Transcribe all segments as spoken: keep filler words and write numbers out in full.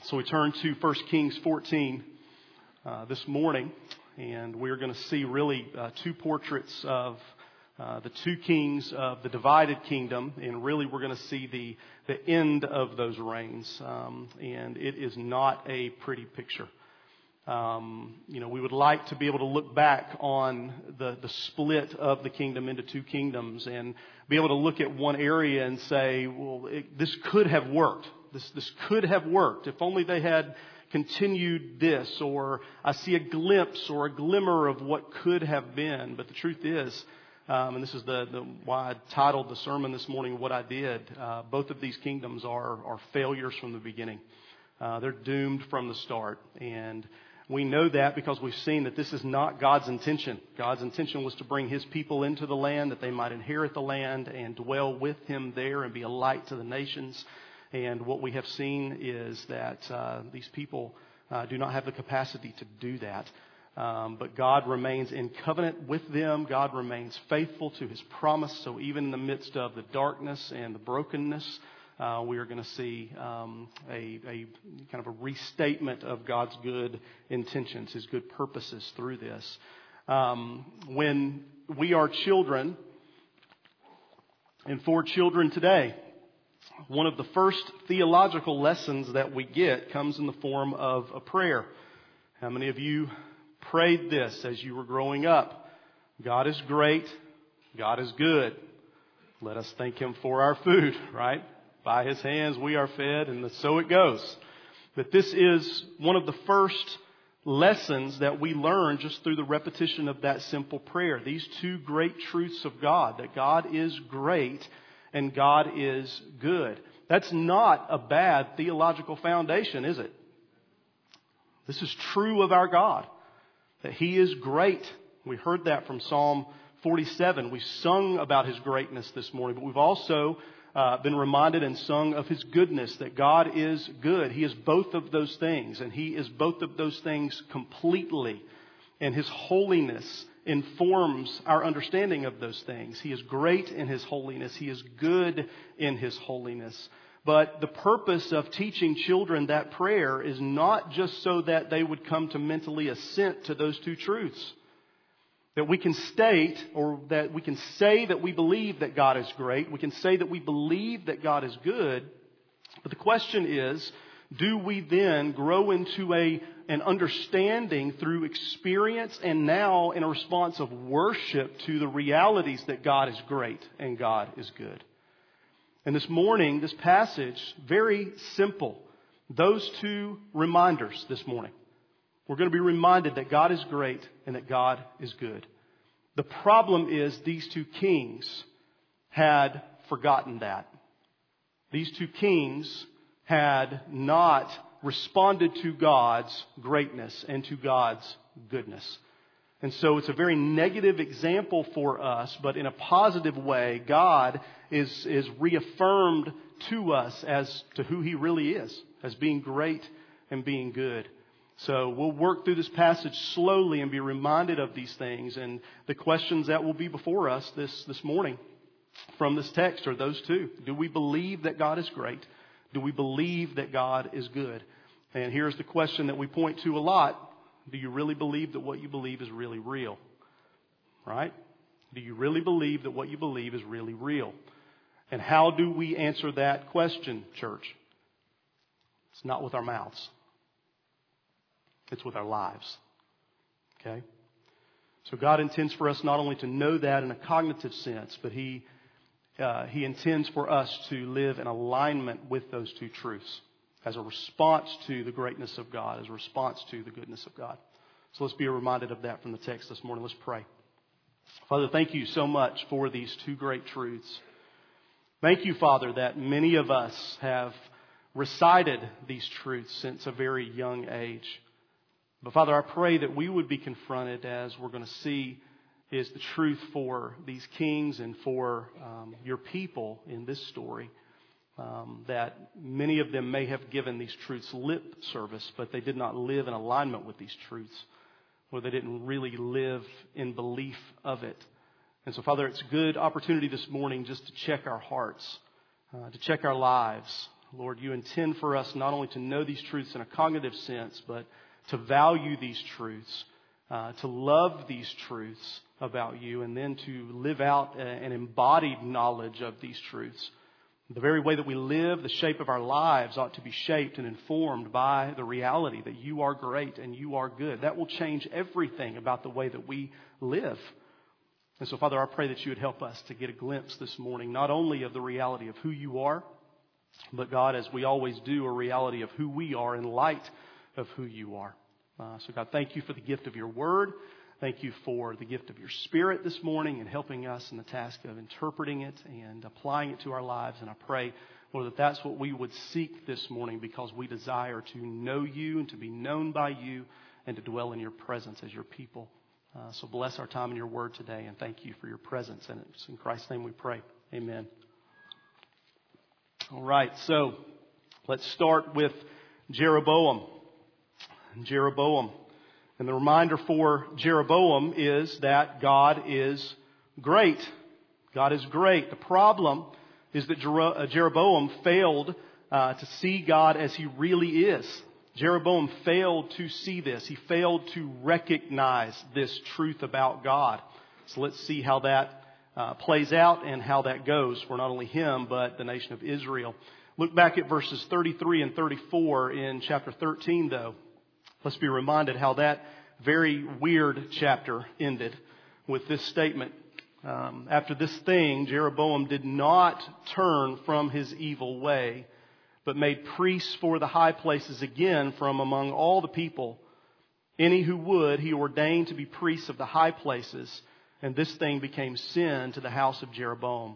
So we turn to First Kings fourteen uh, this morning, and we're going to see really uh, two portraits of uh, the two kings of the divided kingdom, and really we're going to see the, the end of those reigns, um, and it is not a pretty picture. Um, you know, we would like to be able to look back on the, the split of the kingdom into two kingdoms and be able to look at one area and say, well, it, this could have worked. This, this could have worked if only they had continued this, or I see a glimpse or a glimmer of what could have been. But the truth is, um, and this is the, the why I titled the sermon this morning what I did, uh, both of these kingdoms are, are failures from the beginning. Uh, they're doomed from the start. And we know that because we've seen that this is not God's intention. God's intention was to bring His people into the land, that they might inherit the land and dwell with Him there and be a light to the nations. And what we have seen is that uh, these people uh, do not have the capacity to do that. Um, but God remains in covenant with them. God remains faithful to His promise. So even in the midst of the darkness and the brokenness, uh, we are going to see um, a, a kind of a restatement of God's good intentions, His good purposes through this. Um, when we are children, and for children today, one of the first theological lessons that we get comes in the form of a prayer. How many of you prayed this as you were growing up? God is great. God is good. Let us thank Him for our food, right? By His hands we are fed, and so it goes. But this is one of the first lessons that we learn just through the repetition of that simple prayer. These two great truths of God, that God is great and God is good. That's not a bad theological foundation, is it? This is true of our God, that He is great. We heard that from Psalm forty-seven. We sung about His greatness this morning, but we've also uh, been reminded and sung of His goodness, that God is good. He is both of those things, and He is both of those things completely. And His holiness informs our understanding of those things. He is great in His holiness. He is good in His holiness. But the purpose of teaching children that prayer is not just so that they would come to mentally assent to those two truths. That we can state, or that we can say that we believe that God is great. We can say that we believe that God is good. But the question is, do we then grow into a an understanding through experience and now in a response of worship to the realities that God is great and God is good? And this morning, this passage, very simple. Those two reminders this morning. We're going to be reminded that God is great and that God is good. The problem is these two kings had forgotten that. These two kings had not responded to God's greatness and to God's goodness. And so it's a very negative example for us, but in a positive way, God is, is reaffirmed to us as to who He really is, as being great and being good. So we'll work through this passage slowly and be reminded of these things. And the questions that will be before us this, this morning from this text are those two. Do we believe that God is great? Do we believe that God is good? And here's the question that we point to a lot. Do you really believe that what you believe is really real? Right? Do you really believe that what you believe is really real? And how do we answer that question, church? It's not with our mouths. It's with our lives. Okay? So God intends for us not only to know that in a cognitive sense, but He uh, He intends for us to live in alignment with those two truths as a response to the greatness of God, as a response to the goodness of God. So let's be reminded of that from the text this morning. Let's pray. Father, thank You so much for these two great truths. Thank You, Father, that many of us have recited these truths since a very young age. But Father, I pray that we would be confronted, as we're going to see is the truth for these kings and for um, Your people in this story. Um, that many of them may have given these truths lip service, but they did not live in alignment with these truths, or they didn't really live in belief of it. And so, Father, it's a good opportunity this morning just to check our hearts, uh, to check our lives, Lord, you intend for us not only to know these truths in a cognitive sense, but to value these truths, uh, to love these truths about you, and then to live out an embodied knowledge of these truths. The very way that we live, the shape of our lives ought to be shaped and informed by the reality that you are great and you are good. That will change everything about the way that we live. And so, Father, I pray that you would help us to get a glimpse this morning, not only of the reality of who you are, but God, as we always do, a reality of who we are in light of who you are. Uh, so, God, thank you for the gift of your word. Thank you for the gift of your Spirit this morning and helping us in the task of interpreting it and applying it to our lives. And I pray, Lord, that that's what we would seek this morning, because we desire to know you and to be known by you and to dwell in your presence as your people. Uh, so bless our time in your word today, and thank you for your presence. And it's in Christ's name we pray. Amen. All right, so let's start with Jeroboam. Jeroboam. And the reminder for Jeroboam is that God is great. God is great. The problem is that Jeroboam failed uh, to see God as He really is. Jeroboam failed to see this. He failed to recognize this truth about God. So let's see how that uh, plays out and how that goes for not only him, but the nation of Israel. Look back at verses thirty-three and thirty-four in chapter thirteen, though. Let's be reminded how that very weird chapter ended with this statement. Um, After this thing, Jeroboam did not turn from his evil way, but made priests for the high places again from among all the people. Any who would, he ordained to be priests of the high places, and this thing became sin to the house of Jeroboam,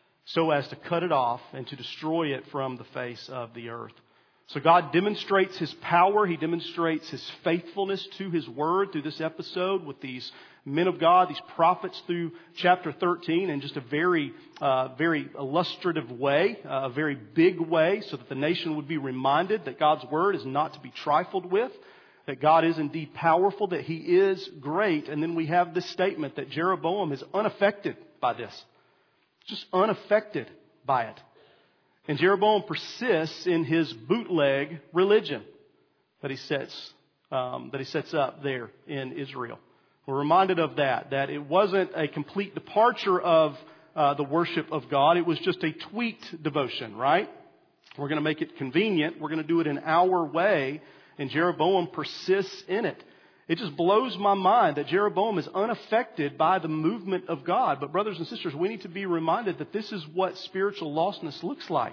so as to cut it off and to destroy it from the face of the earth. So God demonstrates His power. He demonstrates His faithfulness to His word through this episode with these men of God, these prophets through chapter thirteen in just a very, uh, very illustrative way, uh, a very big way, so that the nation would be reminded that God's word is not to be trifled with, that God is indeed powerful, that He is great. And then we have this statement that Jeroboam is unaffected by this, just unaffected by it. And Jeroboam persists in his bootleg religion that he sets um, that he sets up there in Israel. We're reminded of that, that it wasn't a complete departure of uh, the worship of God. It was just a tweaked devotion, right? We're going to make it convenient. We're going to do it in our way. And Jeroboam persists in it. It just blows my mind that Jeroboam is unaffected by the movement of God. But brothers and sisters, we need to be reminded that this is what spiritual lostness looks like.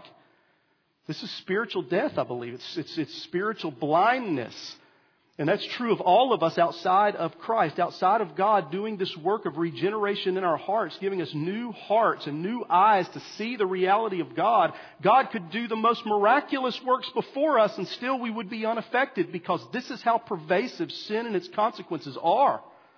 This is spiritual death, I believe. It's, it's, it's spiritual blindness. And that's true of all of us outside of Christ, outside of God doing this work of regeneration in our hearts, giving us new hearts and new eyes to see the reality of God. God could do the most miraculous works before us and still we would be unaffected, because this is how pervasive sin and its consequences are.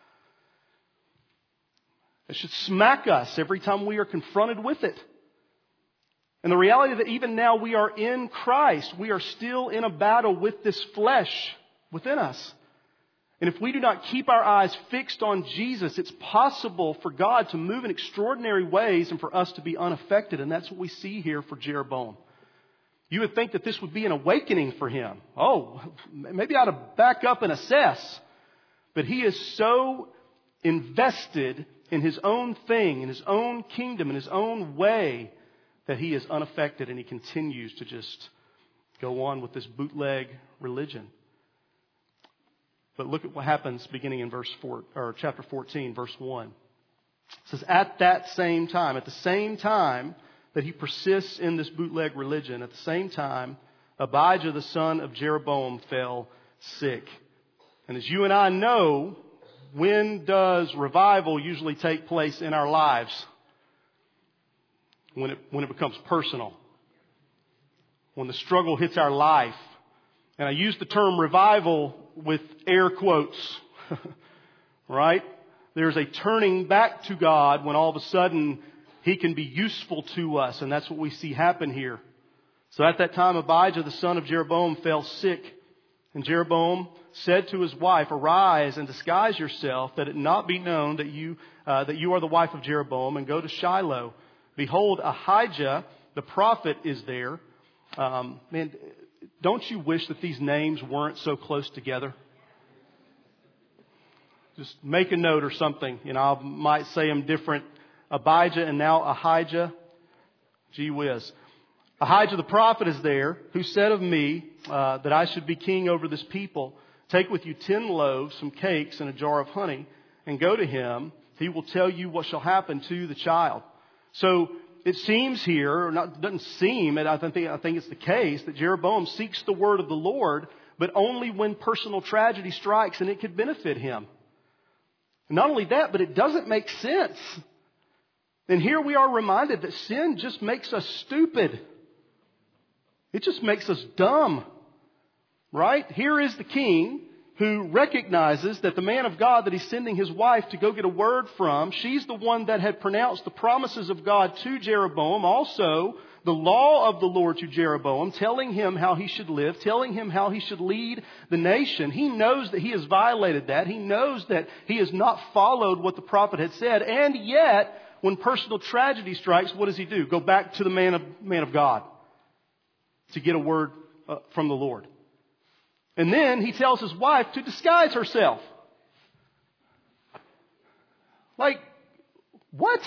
It should smack us every time we are confronted with it. And the reality that even now we are in Christ, we are still in a battle with this flesh within us. And if we do not keep our eyes fixed on Jesus, it's possible for God to move in extraordinary ways and for us to be unaffected. And that's what we see here for Jeroboam. You would think that this would be an awakening for him. Oh, maybe I ought to back up and assess. But he is so invested in his own thing, in his own kingdom, in his own way, that he is unaffected and he continues to just go on with this bootleg religion. But look at what happens beginning in verse four, or chapter fourteen, verse one. It says, at that same time, at the same time that he persists in this bootleg religion, at the same time, Abijah, the son of Jeroboam, fell sick. And as you and I know, when does revival usually take place in our lives? When it, when it becomes personal. When the struggle hits our life. And I use the term revival with air quotes, right? There's a turning back to God when all of a sudden He can be useful to us. And that's what we see happen here. So at that time, Abijah, the son of Jeroboam, fell sick. And Jeroboam said to his wife, arise and disguise yourself, that it not be known that you, uh, that you are the wife of Jeroboam, and go to Shiloh. Behold, Ahijah, the prophet, is there. Um, man, don't you wish that these names weren't so close together? Just make a note or something. You know, I might say them different. Abijah and now Ahijah. Gee whiz. Ahijah the prophet is there, who said of me uh, that I should be king over this people. Take with you ten loaves, some cakes, and a jar of honey, and go to him. He will tell you what shall happen to the child. So it seems here, or not, doesn't seem, and I think, I think it's the case, that Jeroboam seeks the word of the Lord, but only when personal tragedy strikes and it could benefit him. Not only that, but it doesn't make sense. And here we are reminded that sin just makes us stupid. It just makes us dumb. Right? Here is the king who recognizes that the man of God that he's sending his wife to go get a word from, she's the one that had pronounced the promises of God to Jeroboam, also the law of the Lord to Jeroboam, telling him how he should live, telling him how he should lead the nation. He knows that he has violated that. He knows that he has not followed what the prophet had said. And yet, when personal tragedy strikes, what does he do? Go back to the man of, man of God to get a word uh, from the Lord. And then he tells his wife to disguise herself. Like, what?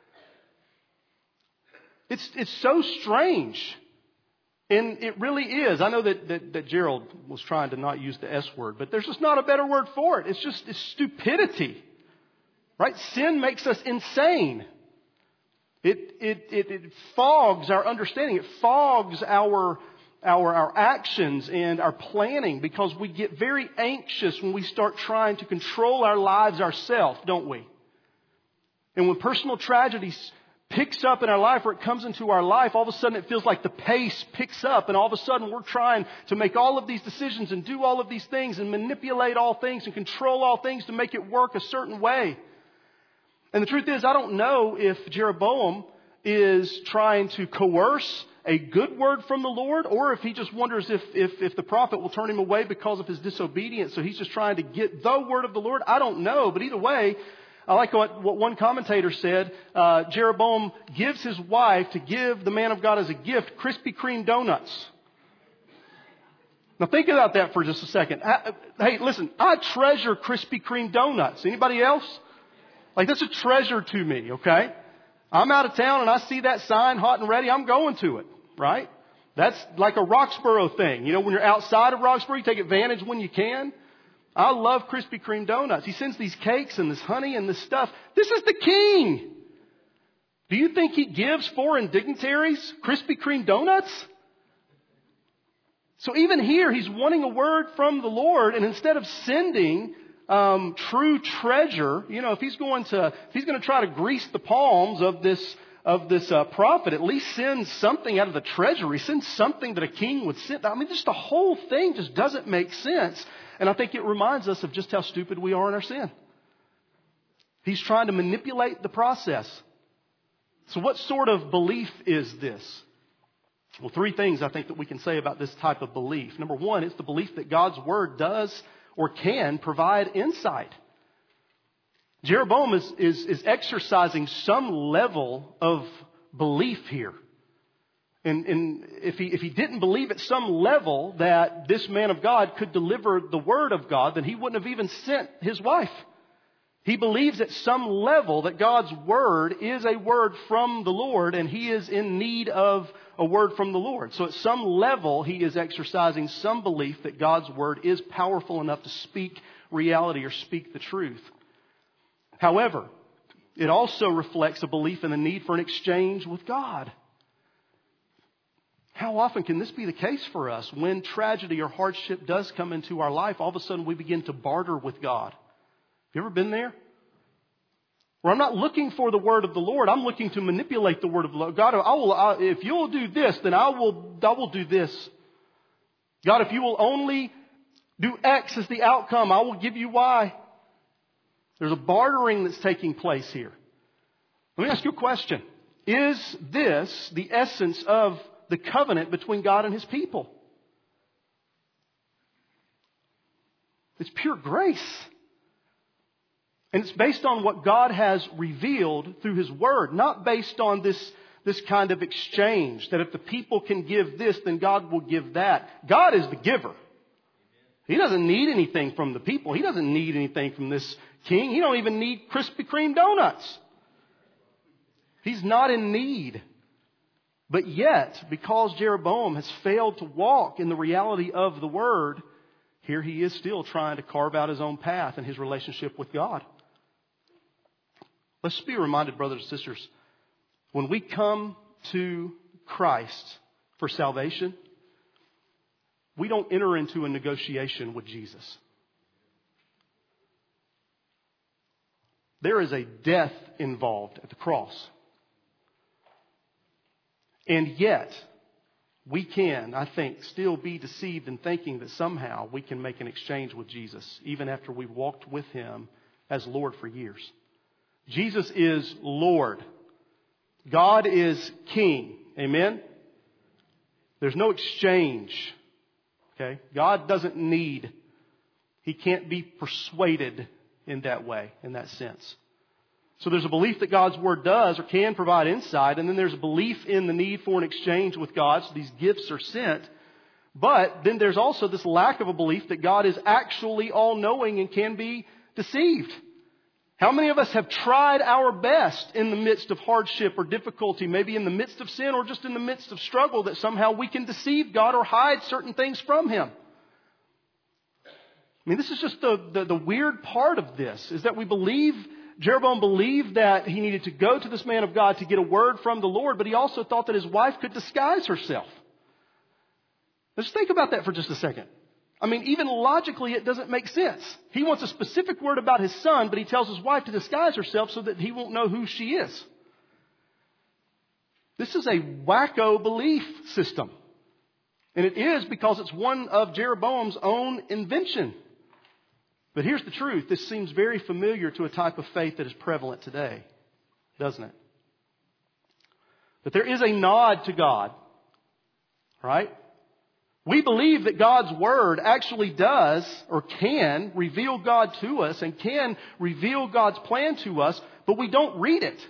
It's it's so strange. And it really is. I know that, that, that Gerald was trying to not use the S word, but there's just not a better word for it. It's just it's stupidity. Right? Sin makes us insane. It, it, it, it fogs our understanding. It fogs our, our, our actions and our planning, because we get very anxious when we start trying to control our lives ourselves, don't we? And when personal tragedy picks up in our life, or it comes into our life, all of a sudden it feels like the pace picks up, and all of a sudden we're trying to make all of these decisions and do all of these things and manipulate all things and control all things to make it work a certain way. And the truth is, I don't know if Jeroboam is trying to coerce a good word from the Lord, or if he just wonders if, if, if the prophet will turn him away because of his disobedience. So he's just trying to get the word of the Lord. I don't know. But either way, I like what, what one commentator said. Uh, Jeroboam gives his wife to give the man of God as a gift Krispy Kreme donuts. Now think about that for just a second. I, hey, listen, I treasure Krispy Kreme donuts. Anybody else? Like, that's a treasure to me, okay? I'm out of town and I see that sign hot and ready, I'm going to it, right? That's like a Roxborough thing. You know, when you're outside of Roxborough, you take advantage when you can. I love Krispy Kreme donuts. He sends these cakes and this honey and this stuff. This is the king. Do you think he gives foreign dignitaries Krispy Kreme donuts? So even here, he's wanting a word from the Lord, and instead of sending Um, true treasure, you know, if he's going to, if he's going to try to grease the palms of this, of this uh, prophet, at least send something out of the treasury, send something that a king would send. I mean, just the whole thing just doesn't make sense. And I think it reminds us of just how stupid we are in our sin. He's trying to manipulate the process. So what sort of belief is this? Well, three things I think that we can say about this type of belief. Number one, it's the belief that God's word does or can provide insight. Jeroboam is, is, is exercising some level of belief here. And, and if he, if he didn't believe at some level that this man of God could deliver the word of God, then he wouldn't have even sent his wife. He believes at some level that God's word is a word from the Lord, and he is in need of a word from the Lord. So at some level, he is exercising some belief that God's word is powerful enough to speak reality or speak the truth. However, it also reflects a belief in the need for an exchange with God. How often can this be the case for us? When tragedy or hardship does come into our life, all of a sudden we begin to barter with God. Have you ever been there? Where I'm not looking for the word of the Lord. I'm looking to manipulate the word of the Lord. God, I will, I, if you'll do this, then I will, I will do this. God, if you will only do X as the outcome, I will give you Y. There's a bartering that's taking place here. Let me ask you a question. Is this the essence of the covenant between God and his people? It's pure grace. And it's based on what God has revealed through his word, not based on this, this kind of exchange, that if the people can give this, then God will give that. God is the giver. He doesn't need anything from the people. He doesn't need anything from this king. He don't even need Krispy Kreme donuts. He's not in need. But yet, because Jeroboam has failed to walk in the reality of the Word, here he is still trying to carve out his own path in his relationship with God. Let's be reminded, brothers and sisters, when we come to Christ for salvation, we don't enter into a negotiation with Jesus. There is a death involved at the cross. And yet, we can, I think, still be deceived in thinking that somehow we can make an exchange with Jesus, even after we've walked with Him as Lord for years. Jesus is Lord. God is King. Amen? There's no exchange. Okay? God doesn't need, He can't be persuaded in that way, in that sense. So there's a belief that God's Word does or can provide insight, and then there's a belief in the need for an exchange with God, so these gifts are sent. But then there's also this lack of a belief that God is actually all-knowing and can be deceived. How many of us have tried our best in the midst of hardship or difficulty, maybe in the midst of sin or just in the midst of struggle, that somehow we can deceive God or hide certain things from Him? I mean, this is just the, the, the weird part of this, is that we believe, Jeroboam believed that he needed to go to this man of God to get a word from the Lord, but he also thought that his wife could disguise herself. Let's think about that for just a second. I mean, even logically, it doesn't make sense. He wants a specific word about his son, but he tells his wife to disguise herself so that he won't know who she is. This is a wacko belief system. And it is because it's one of Jeroboam's own invention. But here's the truth. This seems very familiar to a type of faith that is prevalent today, doesn't it? But there is a nod to God, right? We believe that God's Word actually does or can reveal God to us and can reveal God's plan to us, but we don't read it.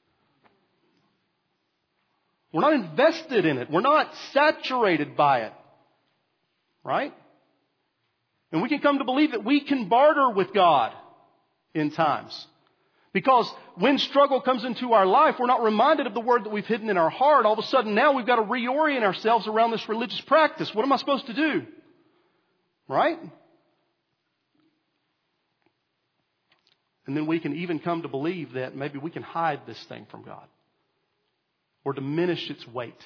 We're not invested in it. We're not saturated by it, right? And we can come to believe that we can barter with God in times. Because when struggle comes into our life, we're not reminded of the Word that we've hidden in our heart. All of a sudden now we've got to reorient ourselves around this religious practice. What am I supposed to do? Right? And then we can even come to believe that maybe we can hide this thing from God or diminish its weight.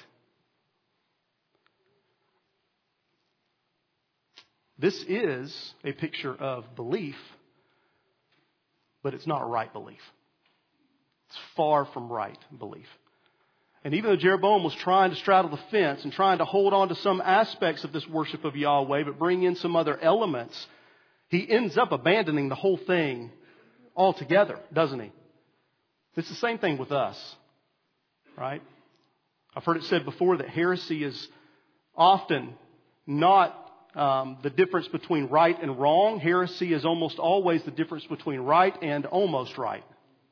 This is a picture of belief, but it's not right belief. It's far from right belief. And even though Jeroboam was trying to straddle the fence and trying to hold on to some aspects of this worship of Yahweh, but bring in some other elements, he ends up abandoning the whole thing altogether, doesn't he? It's the same thing with us, right? I've heard it said before that heresy is often not Um, the difference between right and wrong. Heresy is almost always the difference between right and almost right.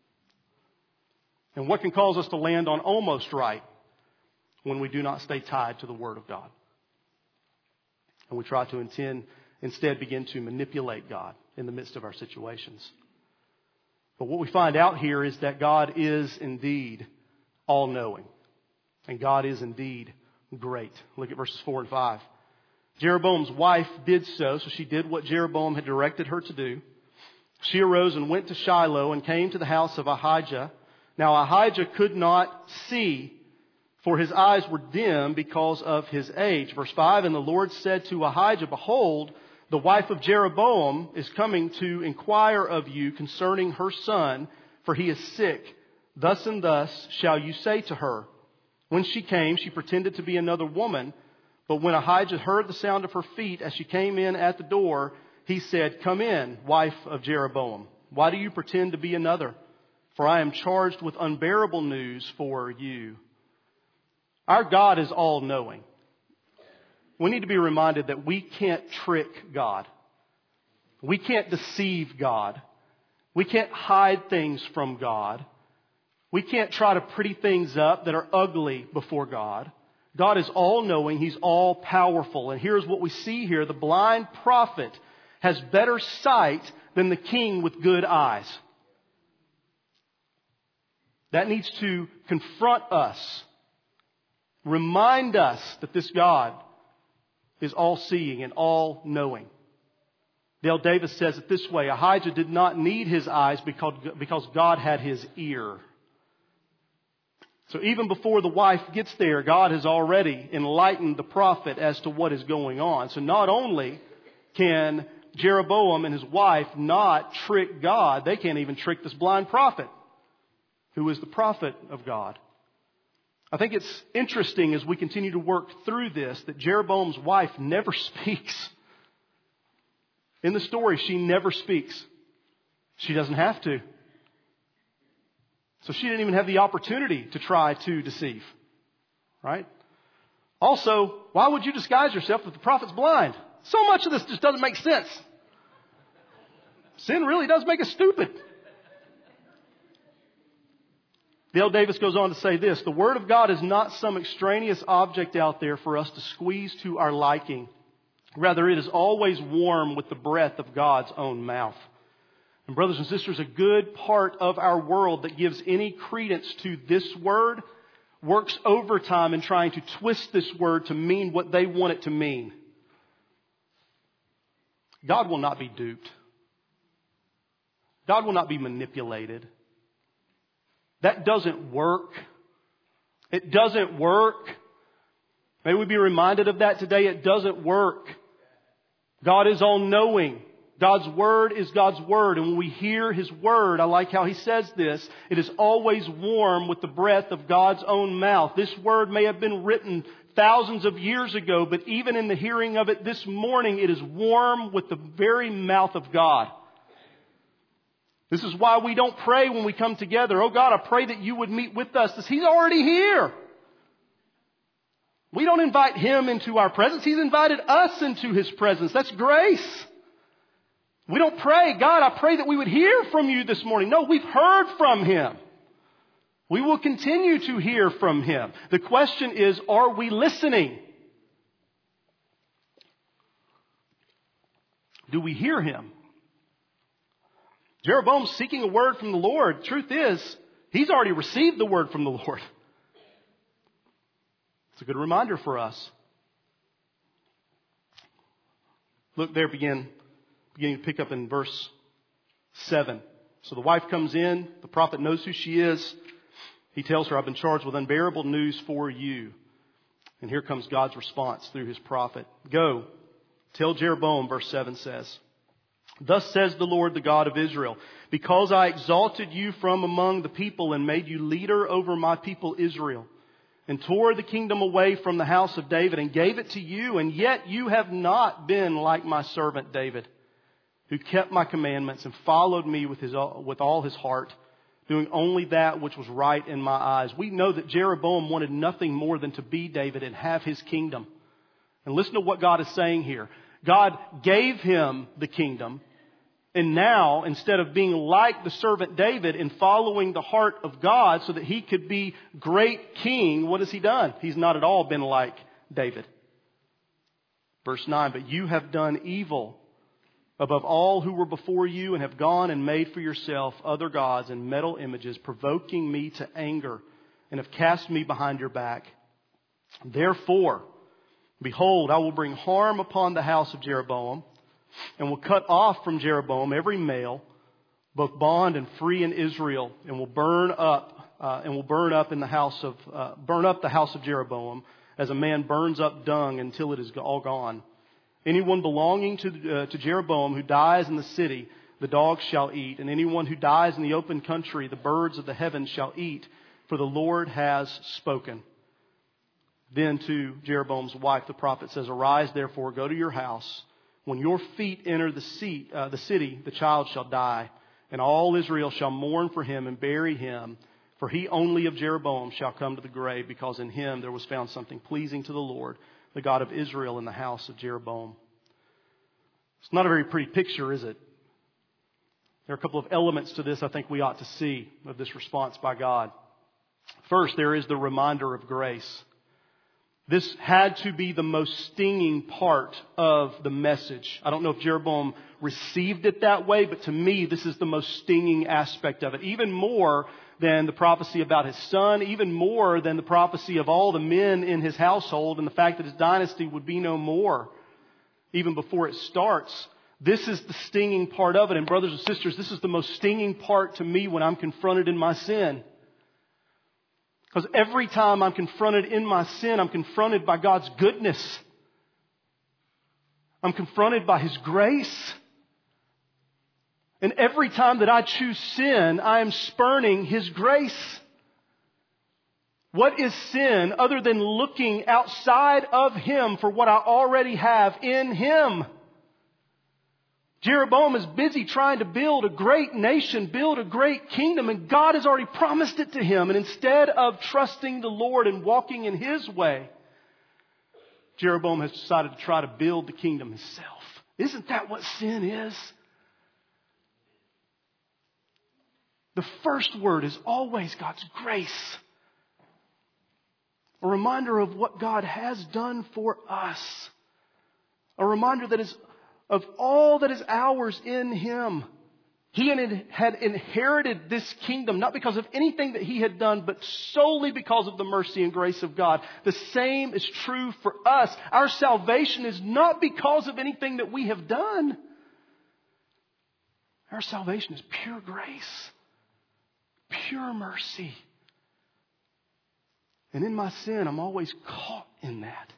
And what can cause us to land on almost right? When we do not stay tied to the Word of God. And we try to intend, instead begin to manipulate God in the midst of our situations. But what we find out here is that God is indeed all-knowing. And God is indeed great. Look at verses four and five. Jeroboam's wife did so, so she did what Jeroboam had directed her to do. She arose and went to Shiloh and came to the house of Ahijah. Now Ahijah could not see, for his eyes were dim because of his age. Verse five, and the Lord said to Ahijah, behold, the wife of Jeroboam is coming to inquire of you concerning her son, for he is sick. Thus and thus shall you say to her. When she came, she pretended to be another woman. But when Ahijah heard the sound of her feet as she came in at the door, he said, come in, wife of Jeroboam. Why do you pretend to be another? For I am charged with unbearable news for you. Our God is all-knowing. We need to be reminded that we can't trick God. We can't deceive God. We can't hide things from God. We can't try to pretty things up that are ugly before God. God is all-knowing. He's all-powerful. And here's what we see here. The blind prophet has better sight than the king with good eyes. That needs to confront us. Remind us that this God is all-seeing and all-knowing. Dale Davis says it this way: Ahijah did not need his eyes because, because God had his ear. So even before the wife gets there, God has already enlightened the prophet as to what is going on. So not only can Jeroboam and his wife not trick God, they can't even trick this blind prophet, who is the prophet of God. I think it's interesting as we continue to work through this that Jeroboam's wife never speaks. In the story, she never speaks. She doesn't have to. So she didn't even have the opportunity to try to deceive. Right? Also, why would you disguise yourself if the prophet's blind? So much of this just doesn't make sense. Sin really does make us stupid. Dale Davis goes on to say this: the Word of God is not some extraneous object out there for us to squeeze to our liking. Rather, it is always warm with the breath of God's own mouth. And brothers and sisters, a good part of our world that gives any credence to this word works overtime in trying to twist this word to mean what they want it to mean. God will not be duped. God will not be manipulated. That doesn't work. It doesn't work. May we be reminded of that today. It doesn't work. God is all-knowing. God's Word is God's Word. And when we hear His Word, I like how He says this, it is always warm with the breath of God's own mouth. This Word may have been written thousands of years ago, but even in the hearing of it this morning, it is warm with the very mouth of God. This is why we don't pray when we come together. Oh God, I pray that you would meet with us. He's already here. We don't invite Him into our presence. He's invited us into His presence. That's grace. We don't pray, God, I pray that we would hear from you this morning. No, we've heard from Him. We will continue to hear from Him. The question is, are we listening? Do we hear Him? Jeroboam's seeking a word from the Lord. Truth is, he's already received the word from the Lord. It's a good reminder for us. Look there, begin, beginning to pick up in verse seven. So the wife comes in. The prophet knows who she is. He tells her, I've been charged with unbearable news for you. And here comes God's response through His prophet. Go, tell Jeroboam, verse seven says, thus says the Lord, the God of Israel, because I exalted you from among the people and made you leader over my people Israel, and tore the kingdom away from the house of David and gave it to you, and yet you have not been like my servant David, who kept my commandments and followed me with his with all his heart, doing only that which was right in my eyes. We know that Jeroboam wanted nothing more than to be David and have his kingdom. And listen to what God is saying here. God gave him the kingdom. And now, instead of being like the servant David and following the heart of God so that he could be great king, what has he done? He's not at all been like David. Verse nine, but you have done evil above all who were before you and have gone and made for yourself other gods and metal images, provoking me to anger, and have cast me behind your back. Therefore, behold, I will bring harm upon the house of Jeroboam, and will cut off from Jeroboam every male, both bond and free in Israel, and will burn up uh, and will burn up in the house of uh, burn up the house of Jeroboam as a man burns up dung until it is all gone. Anyone belonging to uh, to Jeroboam who dies in the city, the dogs shall eat, and anyone who dies in the open country, the birds of the heavens shall eat, for the Lord has spoken. Then to Jeroboam's wife, the prophet says, arise, therefore, go to your house. When your feet enter the, seat, uh, the city, the child shall die, and all Israel shall mourn for him and bury him. For he only of Jeroboam shall come to the grave, because in him there was found something pleasing to the Lord, the God of Israel, in the house of Jeroboam. It's not a very pretty picture, is it? There are a couple of elements to this I think we ought to see of this response by God. First, there is the reminder of grace. This had to be the most stinging part of the message. I don't know if Jeroboam received it that way, but to me, this is the most stinging aspect of it. Even more than the prophecy about his son, even more than the prophecy of all the men in his household and the fact that his dynasty would be no more, even before it starts. This is the stinging part of it. And brothers and sisters, this is the most stinging part to me when I'm confronted in my sin. Because every time I'm confronted in my sin, I'm confronted by God's goodness. I'm confronted by His grace. And every time that I choose sin, I am spurning His grace. What is sin other than looking outside of Him for what I already have in Him? Jeroboam is busy trying to build a great nation, build a great kingdom, and God has already promised it to him. And instead of trusting the Lord and walking in His way, Jeroboam has decided to try to build the kingdom himself. Isn't that what sin is? The first word is always God's grace. A reminder of what God has done for us. A reminder that is of all that is ours in Him. He had inherited this kingdom, not because of anything that he had done, but solely because of the mercy and grace of God. The same is true for us. Our salvation is not because of anything that we have done. Our salvation is pure grace, pure mercy. And in my sin, I'm always caught in that.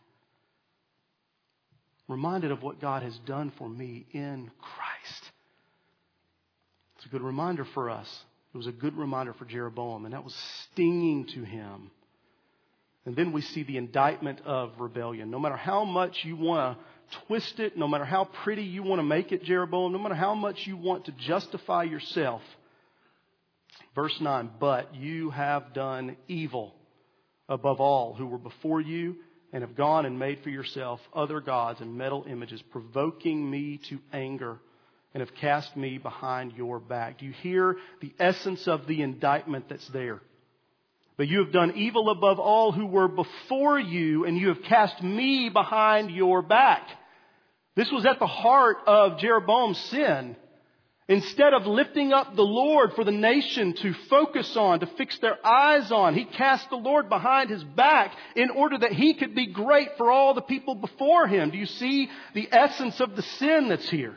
Reminded of what God has done for me in Christ. It's a good reminder for us. It was a good reminder for Jeroboam, and that was stinging to him. And then we see the indictment of rebellion. No matter how much you want to twist it, no matter how pretty you want to make it, Jeroboam, no matter how much you want to justify yourself. Verse nine, but you have done evil above all who were before you, and have gone and made for yourself other gods and metal images, provoking me to anger, and have cast me behind your back. Do you hear the essence of the indictment that's there? But you have done evil above all who were before you, and you have cast me behind your back. This was at the heart of Jeroboam's sin. Instead of lifting up the Lord for the nation to focus on, to fix their eyes on, he cast the Lord behind his back in order that he could be great for all the people before him. Do you see the essence of the sin that's here?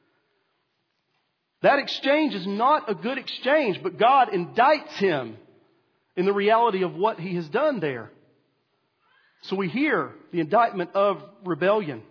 That exchange is not a good exchange, but God indicts him in the reality of what he has done there. So we hear the indictment of rebellion.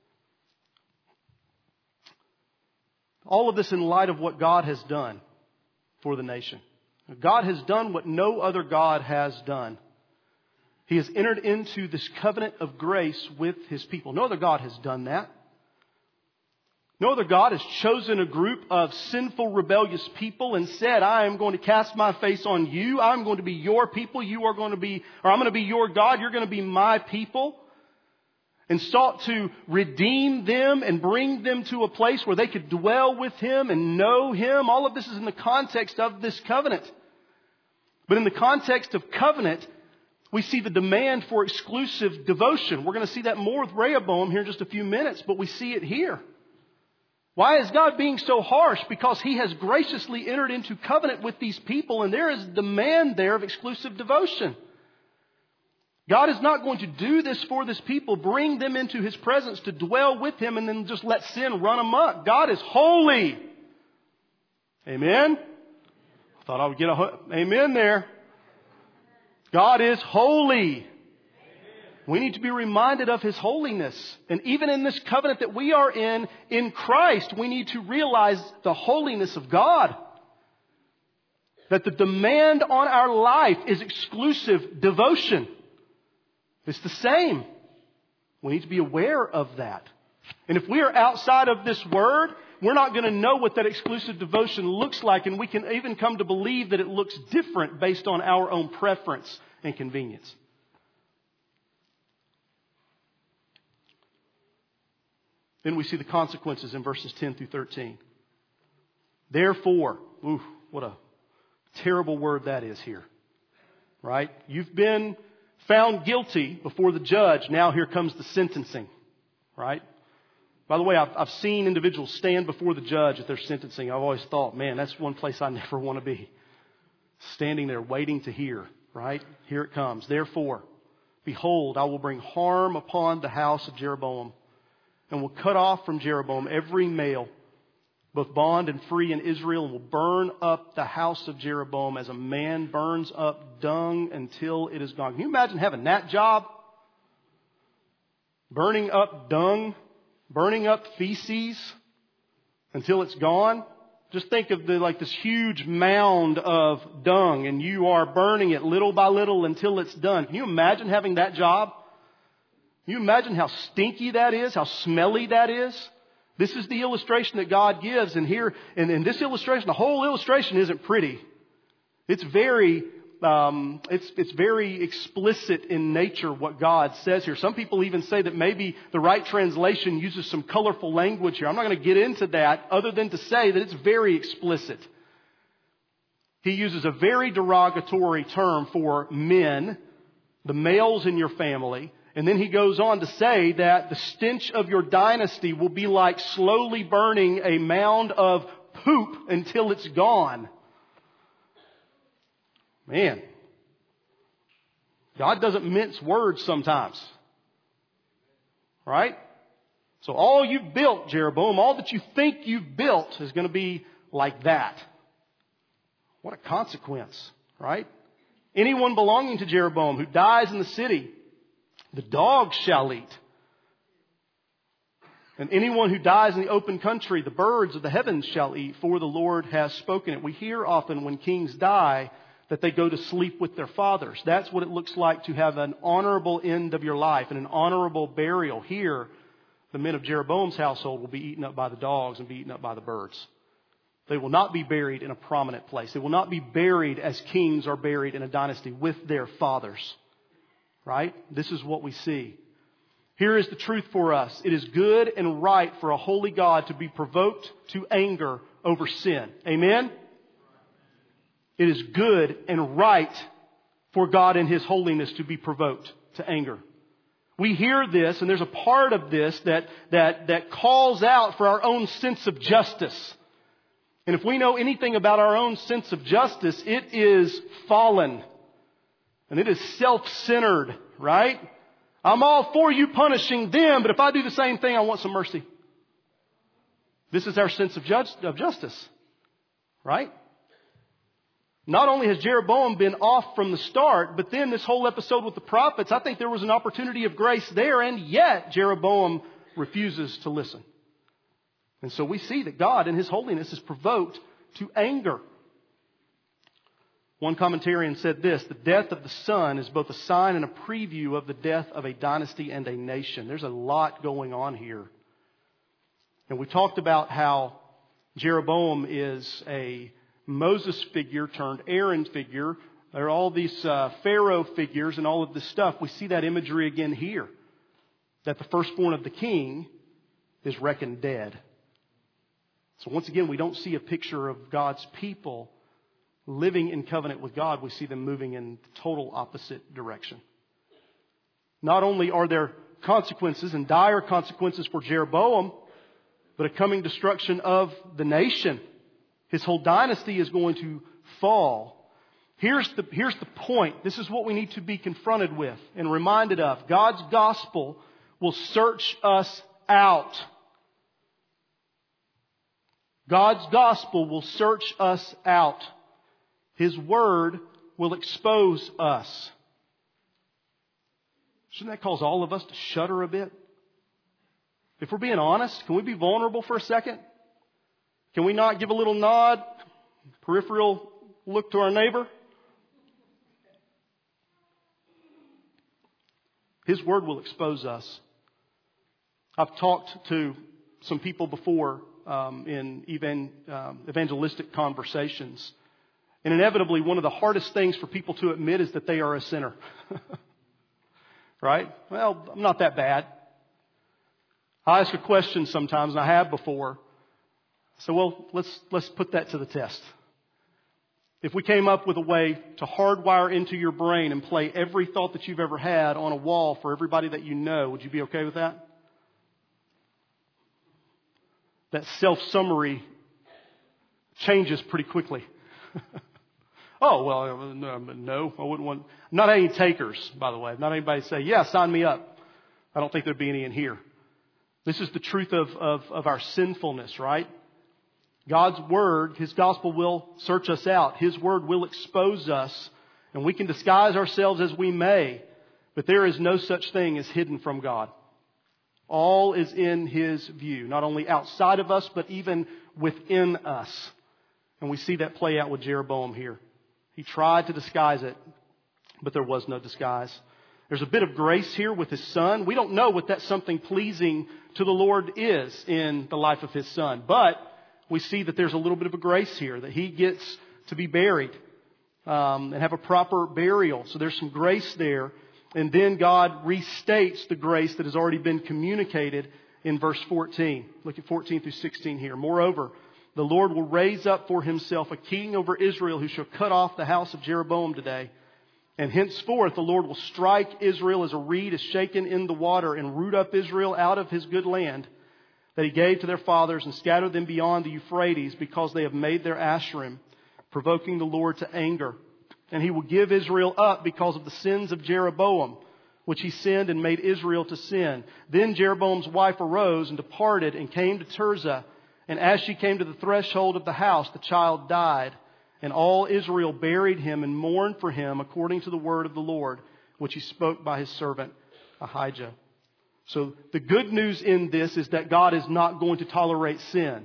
All of this in light of what God has done for the nation. God has done what no other God has done. He has entered into this covenant of grace with His people. No other God has done that. No other God has chosen a group of sinful, rebellious people and said, I am going to cast my face on you. I'm going to be your people. You are going to be, or I'm going to be your God. You're going to be my people. And sought to redeem them and bring them to a place where they could dwell with Him and know Him. All of this is in the context of this covenant. But in the context of covenant, we see the demand for exclusive devotion. We're going to see that more with Rehoboam here in just a few minutes, but we see it here. Why is God being so harsh? Because He has graciously entered into covenant with these people, and there is demand there of exclusive devotion. God is not going to do this for this people, bring them into His presence to dwell with Him and then just let sin run amok. God is holy. Amen? I thought I would get a ho- amen there. God is holy. We need to be reminded of His holiness. And even in this covenant that we are in, in Christ, we need to realize the holiness of God. That the demand on our life is exclusive devotion. It's the same. We need to be aware of that. And if we are outside of this word, we're not going to know what that exclusive devotion looks like. And we can even come to believe that it looks different based on our own preference and convenience. Then we see the consequences in verses ten through thirteen. Therefore, ooh, what a terrible word that is here. Right? You've been found guilty before the judge. Now here comes the sentencing. Right? By the way, I've, I've seen individuals stand before the judge at their sentencing. I've always thought, man, that's one place I never want to be. Standing there waiting to hear. Right? Here it comes. Therefore, behold, I will bring harm upon the house of Jeroboam, and will cut off from Jeroboam every male, both bond and free in Israel, and will burn up the house of Jeroboam as a man burns up dung until it is gone. Can you imagine having that job? Burning up dung, burning up feces until it's gone. Just think of the like this huge mound of dung, and you are burning it little by little until it's done. Can you imagine having that job? Can you imagine how stinky that is, how smelly that is? This is the illustration that God gives. And here, and in this illustration, the whole illustration isn't pretty. It's very, um, it's, it's very explicit in nature what God says here. Some people even say that maybe the right translation uses some colorful language here. I'm not going to get into that other than to say that it's very explicit. He uses a very derogatory term for men, the males in your family. And then he goes on to say that the stench of your dynasty will be like slowly burning a mound of poop until it's gone. Man, God doesn't mince words sometimes. Right? So all you've built, Jeroboam, all that you think you've built is going to be like that. What a consequence, right? Anyone belonging to Jeroboam who dies in the city, the dogs shall eat. And anyone who dies in the open country, the birds of the heavens shall eat, for the Lord has spoken it. We hear often when kings die that they go to sleep with their fathers. That's what it looks like to have an honorable end of your life and an honorable burial. Here, the men of Jeroboam's household will be eaten up by the dogs and be eaten up by the birds. They will not be buried in a prominent place. They will not be buried as kings are buried in a dynasty with their fathers. Right? This is what we see. Here is the truth for us. It is good and right for a holy God to be provoked to anger over sin. Amen? It is good and right for God in His holiness to be provoked to anger. We hear this, and there's a part of this that, that, that calls out for our own sense of justice. And if we know anything about our own sense of justice, it is fallen. And it is self-centered, right? I'm all for you punishing them, but if I do the same thing, I want some mercy. This is our sense of, judge, of justice, right? Not only has Jeroboam been off from the start, but then this whole episode with the prophets, I think there was an opportunity of grace there, and yet Jeroboam refuses to listen. And so we see that God in His holiness is provoked to anger. One commentarian said this: the death of the son is both a sign and a preview of the death of a dynasty and a nation. There's a lot going on here. And we talked about how Jeroboam is a Moses figure turned Aaron figure. There are all these uh, Pharaoh figures and all of this stuff. We see that imagery again here. That the firstborn of the king is reckoned dead. So once again, we don't see a picture of God's people living in covenant with God. We see them moving in the total opposite direction. Not only are there consequences and dire consequences for Jeroboam, but a coming destruction of the nation. His whole dynasty is going to fall. Here's the, here's the point. This is what we need to be confronted with and reminded of. God's gospel will search us out. God's gospel will search us out. His word will expose us. Shouldn't that cause all of us to shudder a bit? If we're being honest, can we be vulnerable for a second? Can we not give a little nod, peripheral look to our neighbor? His word will expose us. I've talked to some people before um, in even, um, evangelistic conversations. And inevitably, one of the hardest things for people to admit is that they are a sinner. Right? Well, I'm not that bad. I ask a question sometimes, and I have before. So, well, let's let's put that to the test. If we came up with a way to hardwire into your brain and play every thought that you've ever had on a wall for everybody that you know, would you be okay with that? That self-summary changes pretty quickly. Oh, well, no, I wouldn't want... Not any takers, by the way. Not anybody say, yeah, sign me up. I don't think there'd be any in here. This is the truth of, of, of our sinfulness, right? God's Word, His gospel will search us out. His Word will expose us. And we can disguise ourselves as we may. But there is no such thing as hidden from God. All is in His view. Not only outside of us, but even within us. And we see that play out with Jeroboam here. He tried to disguise it, but there was no disguise. There's a bit of grace here with his son. We don't know what that something pleasing to the Lord is in the life of his son. But we see that there's a little bit of a grace here, that he gets to be buried um, and have a proper burial. So there's some grace there. And then God restates the grace that has already been communicated in verse fourteen. Look at fourteen through sixteen here. Moreover, the Lord will raise up for Himself a king over Israel who shall cut off the house of Jeroboam today. And henceforth the Lord will strike Israel as a reed is shaken in the water and root up Israel out of His good land that He gave to their fathers and scatter them beyond the Euphrates because they have made their Asherim, provoking the Lord to anger. And He will give Israel up because of the sins of Jeroboam, which he sinned and made Israel to sin. Then Jeroboam's wife arose and departed and came to Tirzah. And as she came to the threshold of the house, the child died. And all Israel buried him and mourned for him according to the word of the Lord, which He spoke by His servant Ahijah. So the good news in this is that God is not going to tolerate sin.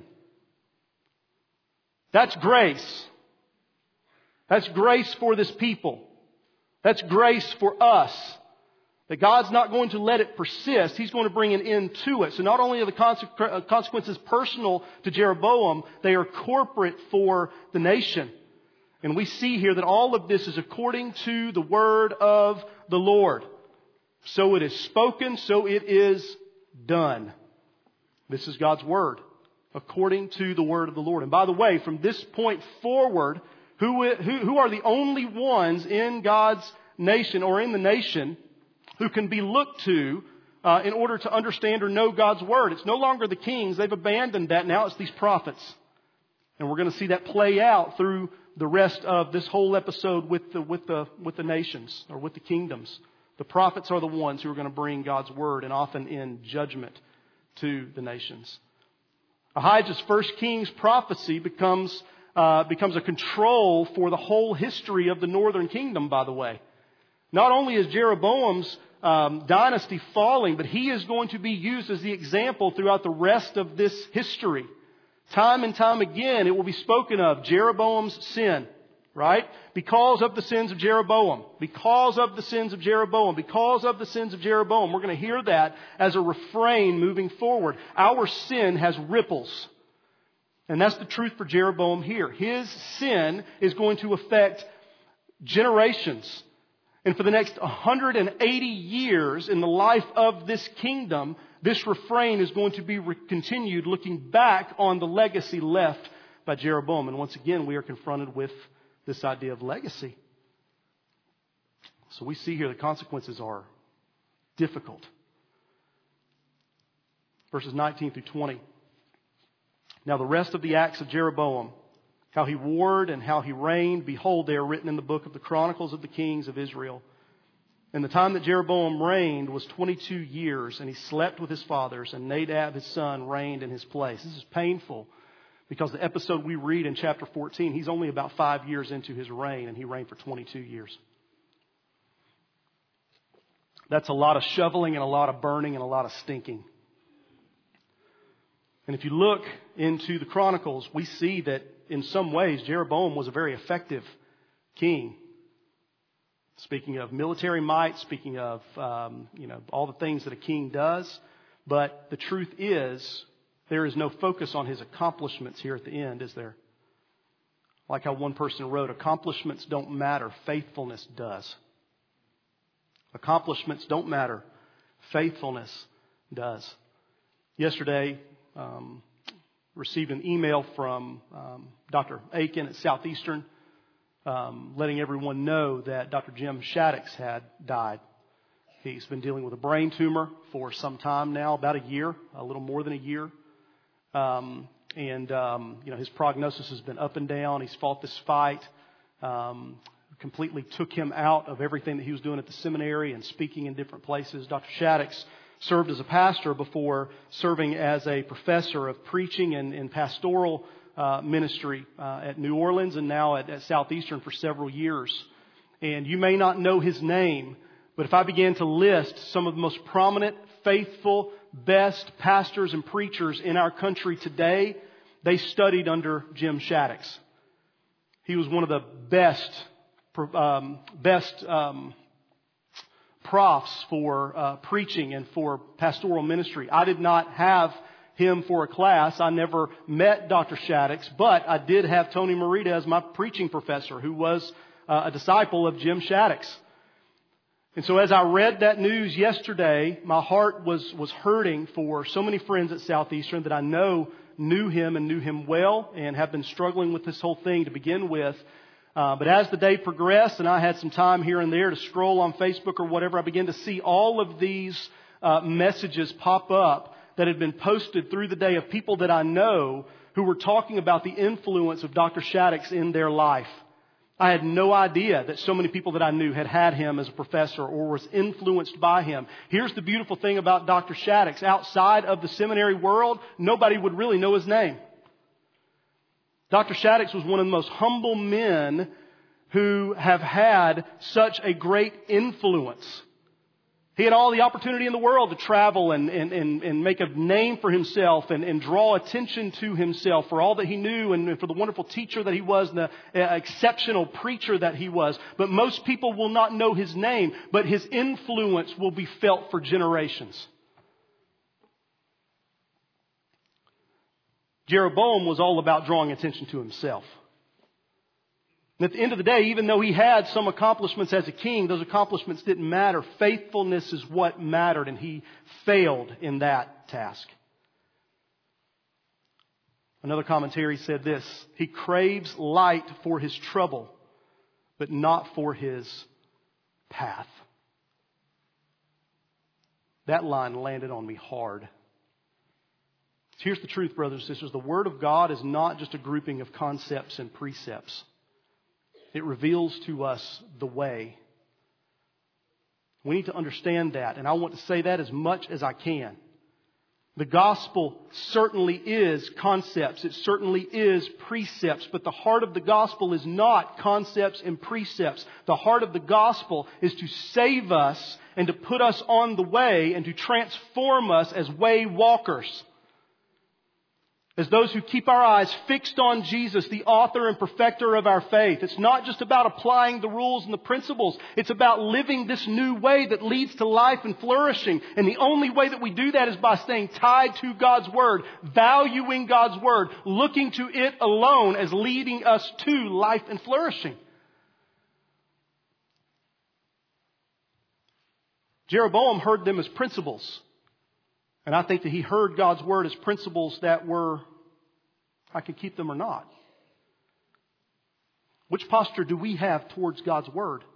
That's grace. That's grace for this people. That's grace for us. That God's not going to let it persist. He's going to bring an end to it. So not only are the consequences personal to Jeroboam, they are corporate for the nation. And we see here that all of this is according to the word of the Lord. So it is spoken, so it is done. This is God's word, according to the word of the Lord. And by the way, from this point forward, who, who, who are the only ones in God's nation or in the nation who can be looked to uh, in order to understand or know God's word? It's no longer the kings. They've abandoned that. Now it's these prophets. And we're going to see that play out through the rest of this whole episode with the, with the, with the nations or with the kingdoms. The prophets are the ones who are going to bring God's word and often in judgment to the nations. Ahijah's first king's prophecy becomes, uh, becomes a control for the whole history of the northern kingdom, by the way. Not only is Jeroboam's um, dynasty falling, but he is going to be used as the example throughout the rest of this history. Time and time again, it will be spoken of Jeroboam's sin, right? Because of the sins of Jeroboam. Because of the sins of Jeroboam. Because of the sins of Jeroboam. We're going to hear that as a refrain moving forward. Our sin has ripples. And that's the truth for Jeroboam here. His sin is going to affect generations. And for the next one hundred eighty years in the life of this kingdom, this refrain is going to be re- continued looking back on the legacy left by Jeroboam. And once again, we are confronted with this idea of legacy. So we see here the consequences are difficult. Verses nineteen through twenty. Now the rest of the acts of Jeroboam, how he warred and how he reigned, behold, they are written in the book of the Chronicles of the Kings of Israel. And the time that Jeroboam reigned was twenty-two years, and he slept with his fathers, and Nadab his son reigned in his place. This is painful because the episode we read in chapter fourteen, he's only about five years into his reign, and he reigned for twenty-two years. That's a lot of shoveling and a lot of burning and a lot of stinking. And if you look into the Chronicles, we see that in some ways Jeroboam was a very effective king. Speaking of military might, speaking of um, you know all the things that a king does. But the truth is, there is no focus on his accomplishments here at the end, is there? Like how one person wrote, accomplishments don't matter, faithfulness does. Accomplishments don't matter, faithfulness does. Yesterday, um, received an email from um, Doctor Aiken at Southeastern um, letting everyone know that Doctor Jim Shaddix had died. He's been dealing with a brain tumor for some time now, about a year, a little more than a year. Um, and, um, you know, his prognosis has been up and down. He's fought this fight. Um, completely took him out of everything that he was doing at the seminary and speaking in different places. Doctor Shaddix served as a pastor before serving as a professor of preaching and, and pastoral uh, ministry uh, at New Orleans and now at, at Southeastern for several years. And you may not know his name, but if I began to list some of the most prominent, faithful, best pastors and preachers in our country today, they studied under Jim Shaddix. He was one of the best, um, best um, profs for uh, preaching and for pastoral ministry. I did not have him for a class. I never met Doctor Shaddix, but I did have Tony Morita as my preaching professor, who was uh, a disciple of Jim Shaddix. And so as I read that news yesterday, my heart was, was hurting for so many friends at Southeastern that I know knew him and knew him well and have been struggling with this whole thing to begin with. Uh, but as the day progressed and I had some time here and there to scroll on Facebook or whatever, I began to see all of these uh, messages pop up that had been posted through the day of people that I know who were talking about the influence of Doctor Shaddix in their life. I had no idea that so many people that I knew had had him as a professor or was influenced by him. Here's the beautiful thing about Doctor Shaddix. Outside of the seminary world, nobody would really know his name. Doctor Shaddix was one of the most humble men who have had such a great influence. He had all the opportunity in the world to travel and, and, and, and make a name for himself and, and draw attention to himself for all that he knew and for the wonderful teacher that he was and the exceptional preacher that he was. But most people will not know his name, but his influence will be felt for generations. Jeroboam was all about drawing attention to himself. And at the end of the day, even though he had some accomplishments as a king, those accomplishments didn't matter. Faithfulness is what mattered, and he failed in that task. Another commentary said this: he craves light for his trouble, but not for his path. That line landed on me hard. Here's the truth, brothers and sisters. The Word of God is not just a grouping of concepts and precepts. It reveals to us the way. We need to understand that, and I want to say that as much as I can. The gospel certainly is concepts. It certainly is precepts, but the heart of the gospel is not concepts and precepts. The heart of the gospel is to save us and to put us on the way and to transform us as way walkers. As those who keep our eyes fixed on Jesus, the author and perfecter of our faith. It's not just about applying the rules and the principles. It's about living this new way that leads to life and flourishing. And the only way that we do that is by staying tied to God's Word, valuing God's Word, looking to it alone as leading us to life and flourishing. Jeroboam heard them as principles. And I think that he heard God's Word as principles that were, I can keep them or not. Which posture do we have towards God's Word?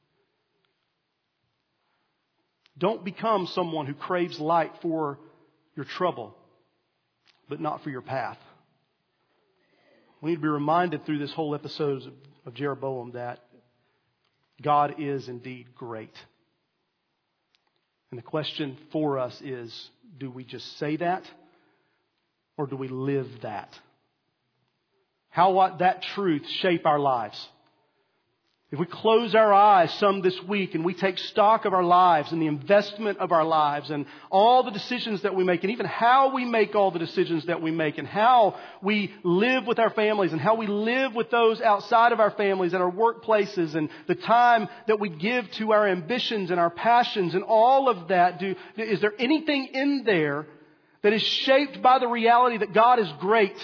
Don't become someone who craves light for your trouble, but not for your path. We need to be reminded through this whole episode of Jeroboam that God is indeed great. And the question for us is, do we just say that, or do we live that? How ought that truth shape our lives? If we close our eyes some this week and we take stock of our lives and the investment of our lives and all the decisions that we make and even how we make all the decisions that we make and how we live with our families and how we live with those outside of our families and our workplaces and the time that we give to our ambitions and our passions and all of that, do, is there anything in there that is shaped by the reality that God is great?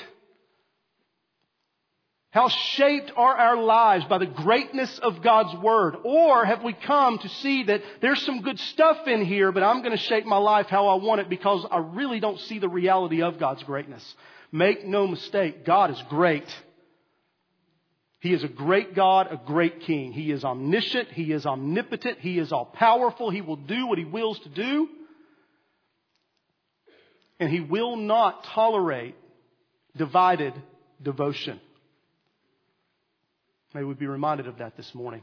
How shaped are our lives by the greatness of God's Word? Or have we come to see that there's some good stuff in here, but I'm going to shape my life how I want it because I really don't see the reality of God's greatness? Make no mistake, God is great. He is a great God, a great King. He is omniscient. He is omnipotent. He is all powerful. He will do what He wills to do. And He will not tolerate divided devotion. May we be reminded of that this morning.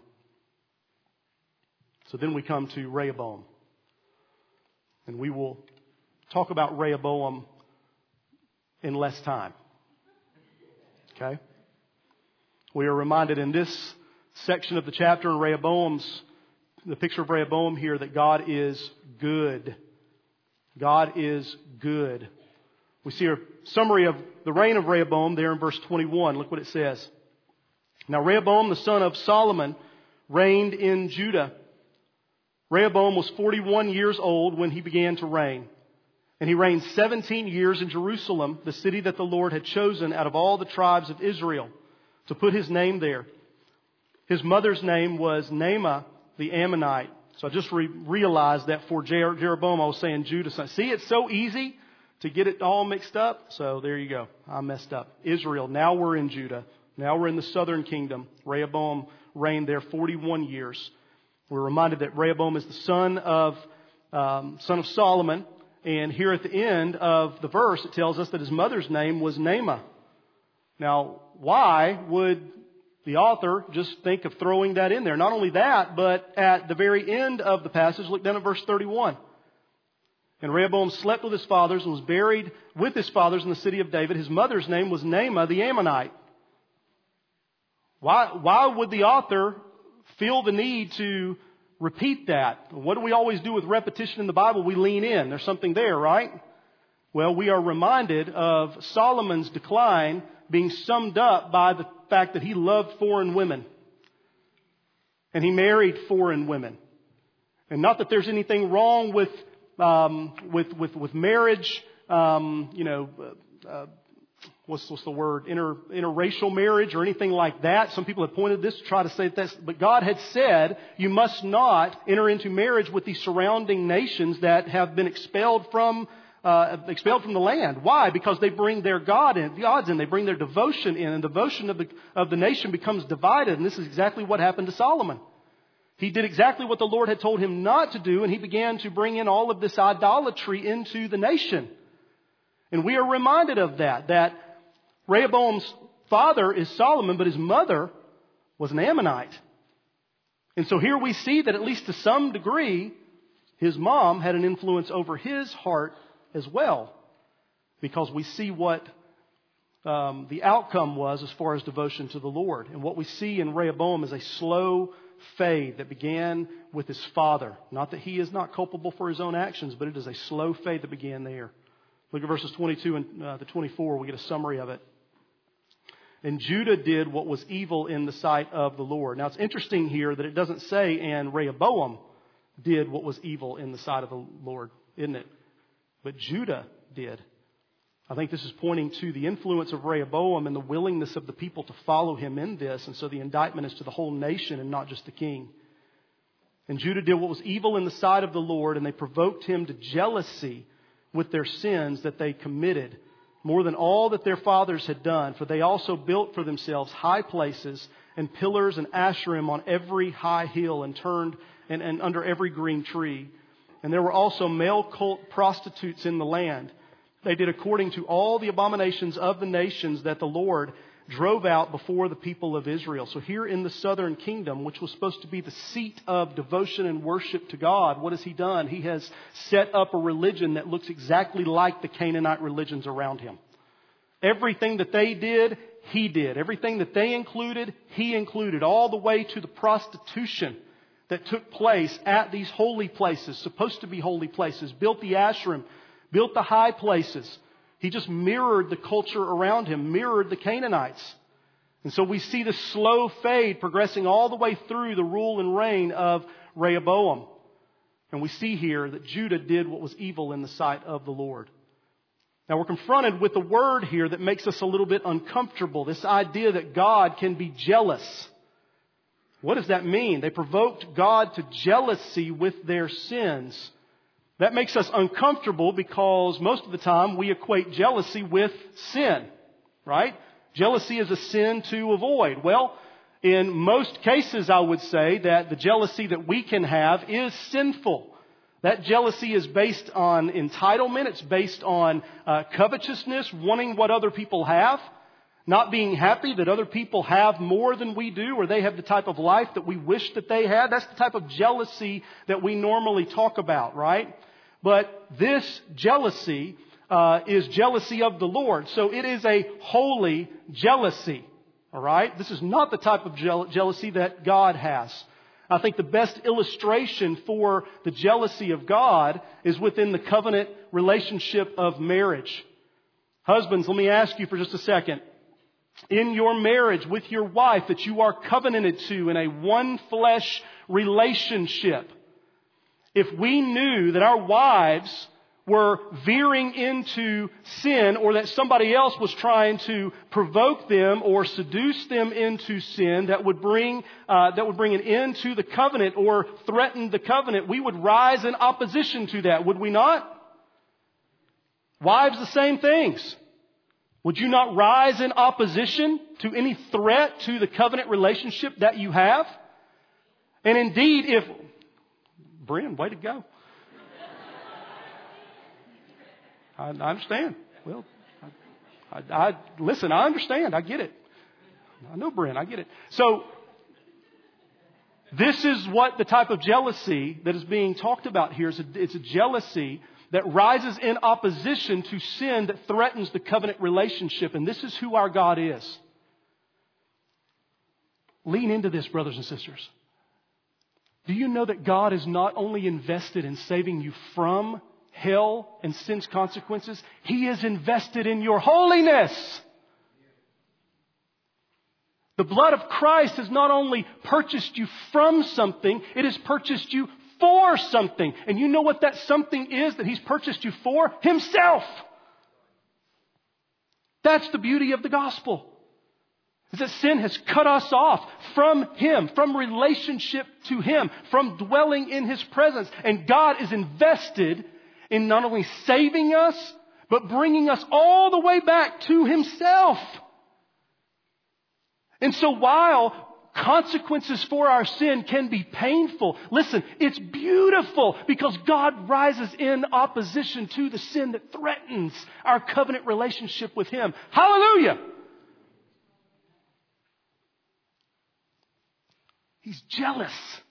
So then we come to Rehoboam. And we will talk about Rehoboam in less time. Okay? We are reminded in this section of the chapter in Rehoboam's, the picture of Rehoboam here, that God is good. God is good. We see a summary of the reign of Rehoboam there in verse twenty-one. Look what it says. Now Rehoboam, the son of Solomon, reigned in Judah. Rehoboam was forty-one years old when he began to reign. And he reigned seventeen years in Jerusalem, the city that the Lord had chosen out of all the tribes of Israel, to put His name there. His mother's name was Naamah the Ammonite. So I just re- realized that for Jer- Jeroboam I was saying Judah. So see, it's so easy to get it all mixed up. So there you go. I messed up. Israel. Now we're in Judah. Now we're in the southern kingdom. Rehoboam reigned there forty-one years. We're reminded that Rehoboam is the son of um, son of Solomon. And here at the end of the verse, it tells us that his mother's name was Naamah. Now, why would the author just think of throwing that in there? Not only that, but at the very end of the passage, look down at verse thirty-one. And Rehoboam slept with his fathers and was buried with his fathers in the city of David. His mother's name was Naamah the Ammonite. Why, why would the author feel the need to repeat that? What do we always do with repetition in the Bible? We lean in. There's something there, right? Well, we are reminded of Solomon's decline being summed up by the fact that he loved foreign women. And he married foreign women. And not that there's anything wrong with um, with, with with marriage, um, you know, uh, what's what's the word, inter interracial marriage or anything like that. Some people have pointed this to try to say that, but God had said you must not enter into marriage with the surrounding nations that have been expelled from uh, expelled from the land. Why? Because they bring their God in, gods in, they bring their devotion in, and the devotion of the of the nation becomes divided. And this is exactly what happened to Solomon. He did exactly what the Lord had told him not to do, and he began to bring in all of this idolatry into the nation. And we are reminded of that, that Rehoboam's father is Solomon, but his mother was an Ammonite. And so here we see that at least to some degree, his mom had an influence over his heart as well. Because we see what um, the outcome was as far as devotion to the Lord. And what we see in Rehoboam is a slow fade that began with his father. Not that he is not culpable for his own actions, but it is a slow fade that began there. Look at verses twenty-two and uh, the twenty-four. We get a summary of it. And Judah did what was evil in the sight of the Lord. Now it's interesting here that it doesn't say, and Rehoboam did what was evil in the sight of the Lord, isn't it? But Judah did. I think this is pointing to the influence of Rehoboam and the willingness of the people to follow him in this. And so the indictment is to the whole nation and not just the king. And Judah did what was evil in the sight of the Lord, and they provoked him to jealousy with their sins that they committed, more than all that their fathers had done. For they also built for themselves high places and pillars and Asherim on every high hill and turned and, and under every green tree. And there were also male cult prostitutes in the land. They did according to all the abominations of the nations that the Lord drove out before the people of Israel. So here in the southern kingdom, which was supposed to be the seat of devotion and worship to God, what has he done? He has set up a religion that looks exactly like the Canaanite religions around him. Everything that they did, he did. Everything that they included, he included. All the way to the prostitution that took place at these holy places, supposed to be holy places, built the Asherim, built the high places. He just mirrored the culture around him, mirrored the Canaanites. And so we see this slow fade progressing all the way through the rule and reign of Rehoboam. And we see here that Judah did what was evil in the sight of the Lord. Now we're confronted with a word here that makes us a little bit uncomfortable. This idea that God can be jealous. What does that mean? They provoked God to jealousy with their sins. That makes us uncomfortable because most of the time we equate jealousy with sin, right? Jealousy is a sin to avoid. Well, in most cases, I would say that the jealousy that we can have is sinful. That jealousy is based on entitlement. It's based on uh, covetousness, wanting what other people have, not being happy that other people have more than we do, or they have the type of life that we wish that they had. That's the type of jealousy that we normally talk about, right? But this jealousy uh, is jealousy of the Lord. So it is a holy jealousy, all right? This is not the type of je- jealousy that God has. I think the best illustration for the jealousy of God is within the covenant relationship of marriage. Husbands, let me ask you for just a second. In your marriage with your wife that you are covenanted to in a one flesh relationship, if we knew that our wives were veering into sin, or that somebody else was trying to provoke them or seduce them into sin that would bring uh, that would bring an end to the covenant or threaten the covenant, we would rise in opposition to that, would we not? Wives, the same things. Would you not rise in opposition to any threat to the covenant relationship that you have? And indeed, if... Bryn, way to go. I, I understand. Well, I, I, I listen, I understand. I get it. I know, Bryn, I get it. So, this is what the type of jealousy that is being talked about here is. A, it's a jealousy that rises in opposition to sin that threatens the covenant relationship. And this is who our God is. Lean into this, brothers and sisters. Do you know that God is not only invested in saving you from hell and sin's consequences, He is invested in your holiness. The blood of Christ has not only purchased you from something, it has purchased you for something. And you know what that something is that He's purchased you for? Himself. That's the beauty of the gospel. Is that sin has cut us off from Him, from relationship to Him, from dwelling in His presence. And God is invested in not only saving us, but bringing us all the way back to Himself. And so while consequences for our sin can be painful, listen, it's beautiful because God rises in opposition to the sin that threatens our covenant relationship with Him. Hallelujah! He's jealous.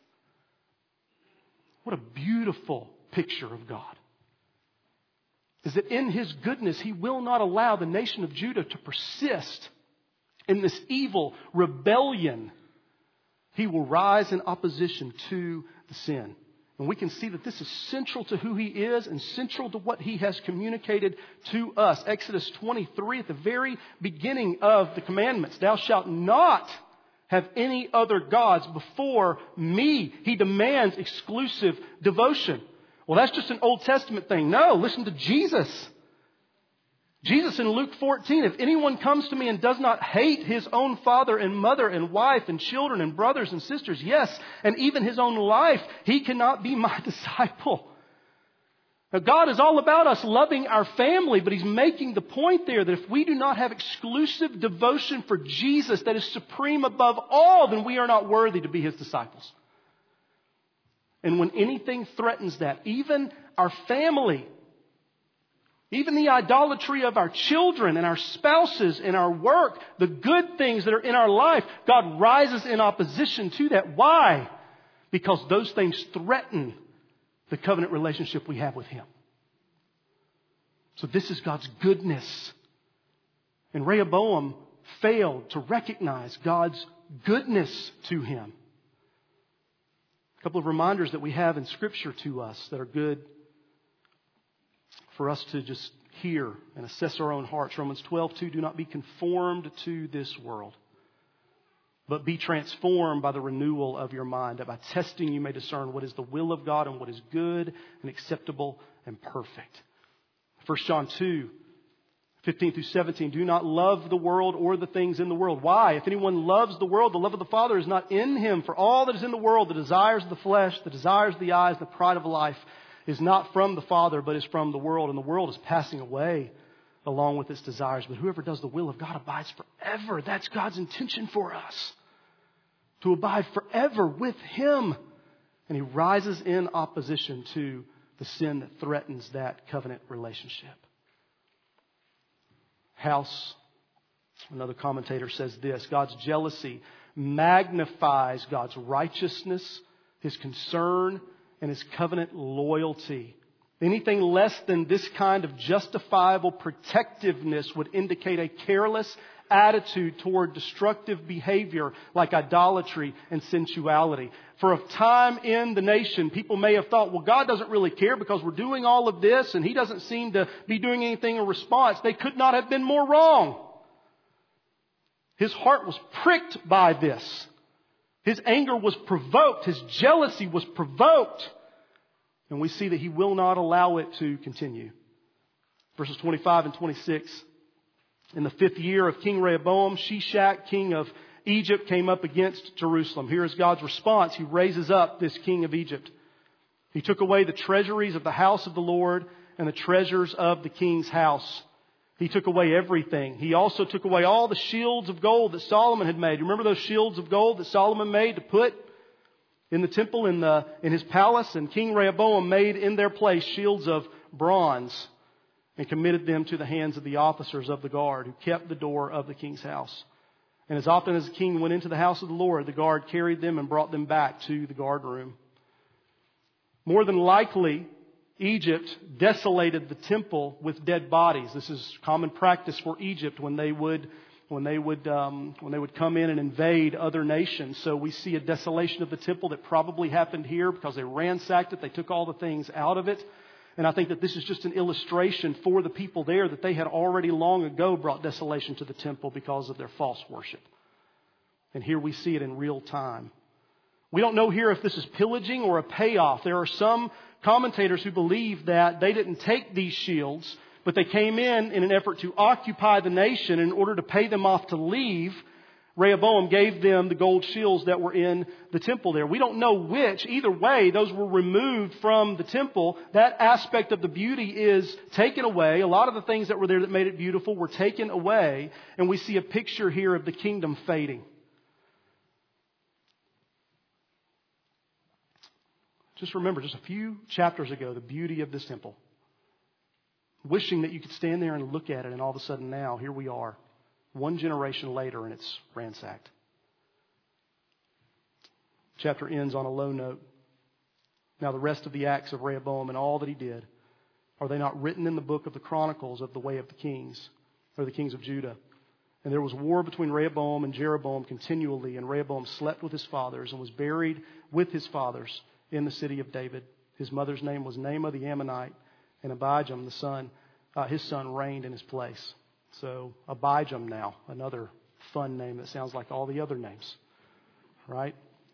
What a beautiful picture of God. Is that in His goodness, He will not allow the nation of Judah to persist in this evil rebellion. He will rise in opposition to the sin. And we can see that this is central to who He is and central to what He has communicated to us. Exodus twenty-three, at the very beginning of the commandments, thou shalt not have any other gods before me. He demands exclusive devotion. Well, that's just an Old Testament thing. No, listen to Jesus. Jesus in Luke fourteen, if anyone comes to me and does not hate his own father and mother and wife and children and brothers and sisters, yes, and even his own life, he cannot be my disciple. Now, God is all about us loving our family, but He's making the point there that if we do not have exclusive devotion for Jesus that is supreme above all, then we are not worthy to be His disciples. And when anything threatens that, even our family, even the idolatry of our children and our spouses and our work, the good things that are in our life, God rises in opposition to that. Why? Because those things threaten the covenant relationship we have with Him. So this is God's goodness. And Rehoboam failed to recognize God's goodness to him. A couple of reminders that we have in Scripture to us that are good for us to just hear and assess our own hearts. Romans twelve two, do not be conformed to this world, but be transformed by the renewal of your mind, that by testing you may discern what is the will of God and what is good and acceptable and perfect. First John two, fifteen through seventeen, do not love the world or the things in the world. Why? If anyone loves the world, the love of the Father is not in him. For all that is in the world, the desires of the flesh, the desires of the eyes, the pride of life, is not from the Father, but is from the world. And the world is passing away along with its desires. But whoever does the will of God abides forever. That's God's intention for us. To abide forever with Him. And He rises in opposition to the sin that threatens that covenant relationship. House, another commentator says this: God's jealousy magnifies God's righteousness, His concern, and His covenant loyalty. Anything less than this kind of justifiable protectiveness would indicate a careless attitude toward destructive behavior like idolatry and sensuality. For a time in the nation, people may have thought, well, God doesn't really care because we're doing all of this and He doesn't seem to be doing anything in response. They could not have been more wrong. His heart was pricked by this. His anger was provoked. His jealousy was provoked. And we see that He will not allow it to continue. Verses twenty-five and twenty-six. In the fifth year of King Rehoboam, Shishak, king of Egypt, came up against Jerusalem. Here is God's response. He raises up this king of Egypt. He took away the treasuries of the house of the Lord and the treasures of the king's house. He took away everything. He also took away all the shields of gold that Solomon had made. Remember those shields of gold that Solomon made to put in the temple, in the in his palace? And King Rehoboam made in their place shields of bronze and committed them to the hands of the officers of the guard who kept the door of the king's house. And as often as the king went into the house of the Lord, the guard carried them and brought them back to the guard room. More than likely, Egypt desolated the temple with dead bodies. This is common practice for Egypt when they would when they would um, when they would come in and invade other nations. So we see a desolation of the temple that probably happened here because they ransacked it. They took all the things out of it. And I think that this is just an illustration for the people there that they had already long ago brought desolation to the temple because of their false worship. And here we see it in real time. We don't know here if this is pillaging or a payoff. There are some commentators who believe that they didn't take these shields, but they came in in an effort to occupy the nation. In order to pay them off to leave, Rehoboam gave them the gold shields that were in the temple there. We don't know which. Either way, those were removed from the temple. That aspect of the beauty is taken away. A lot of the things that were there that made it beautiful were taken away. And we see a picture here of the kingdom fading. Just remember, just a few chapters ago, the beauty of this temple. Wishing that you could stand there and look at it, and all of a sudden now, here we are. One generation later, and it's ransacked. Chapter ends on a low note. Now the rest of the acts of Rehoboam and all that he did, are they not written in the book of the Chronicles of the way of the kings, or the kings of Judah? And there was war between Rehoboam and Jeroboam continually, and Rehoboam slept with his fathers and was buried with his fathers in the city of David. His mother's name was Naamah the Ammonite, and Abijam, the son, uh, his son, reigned in his place. So Abijam now, another fun name that sounds like all the other names, right?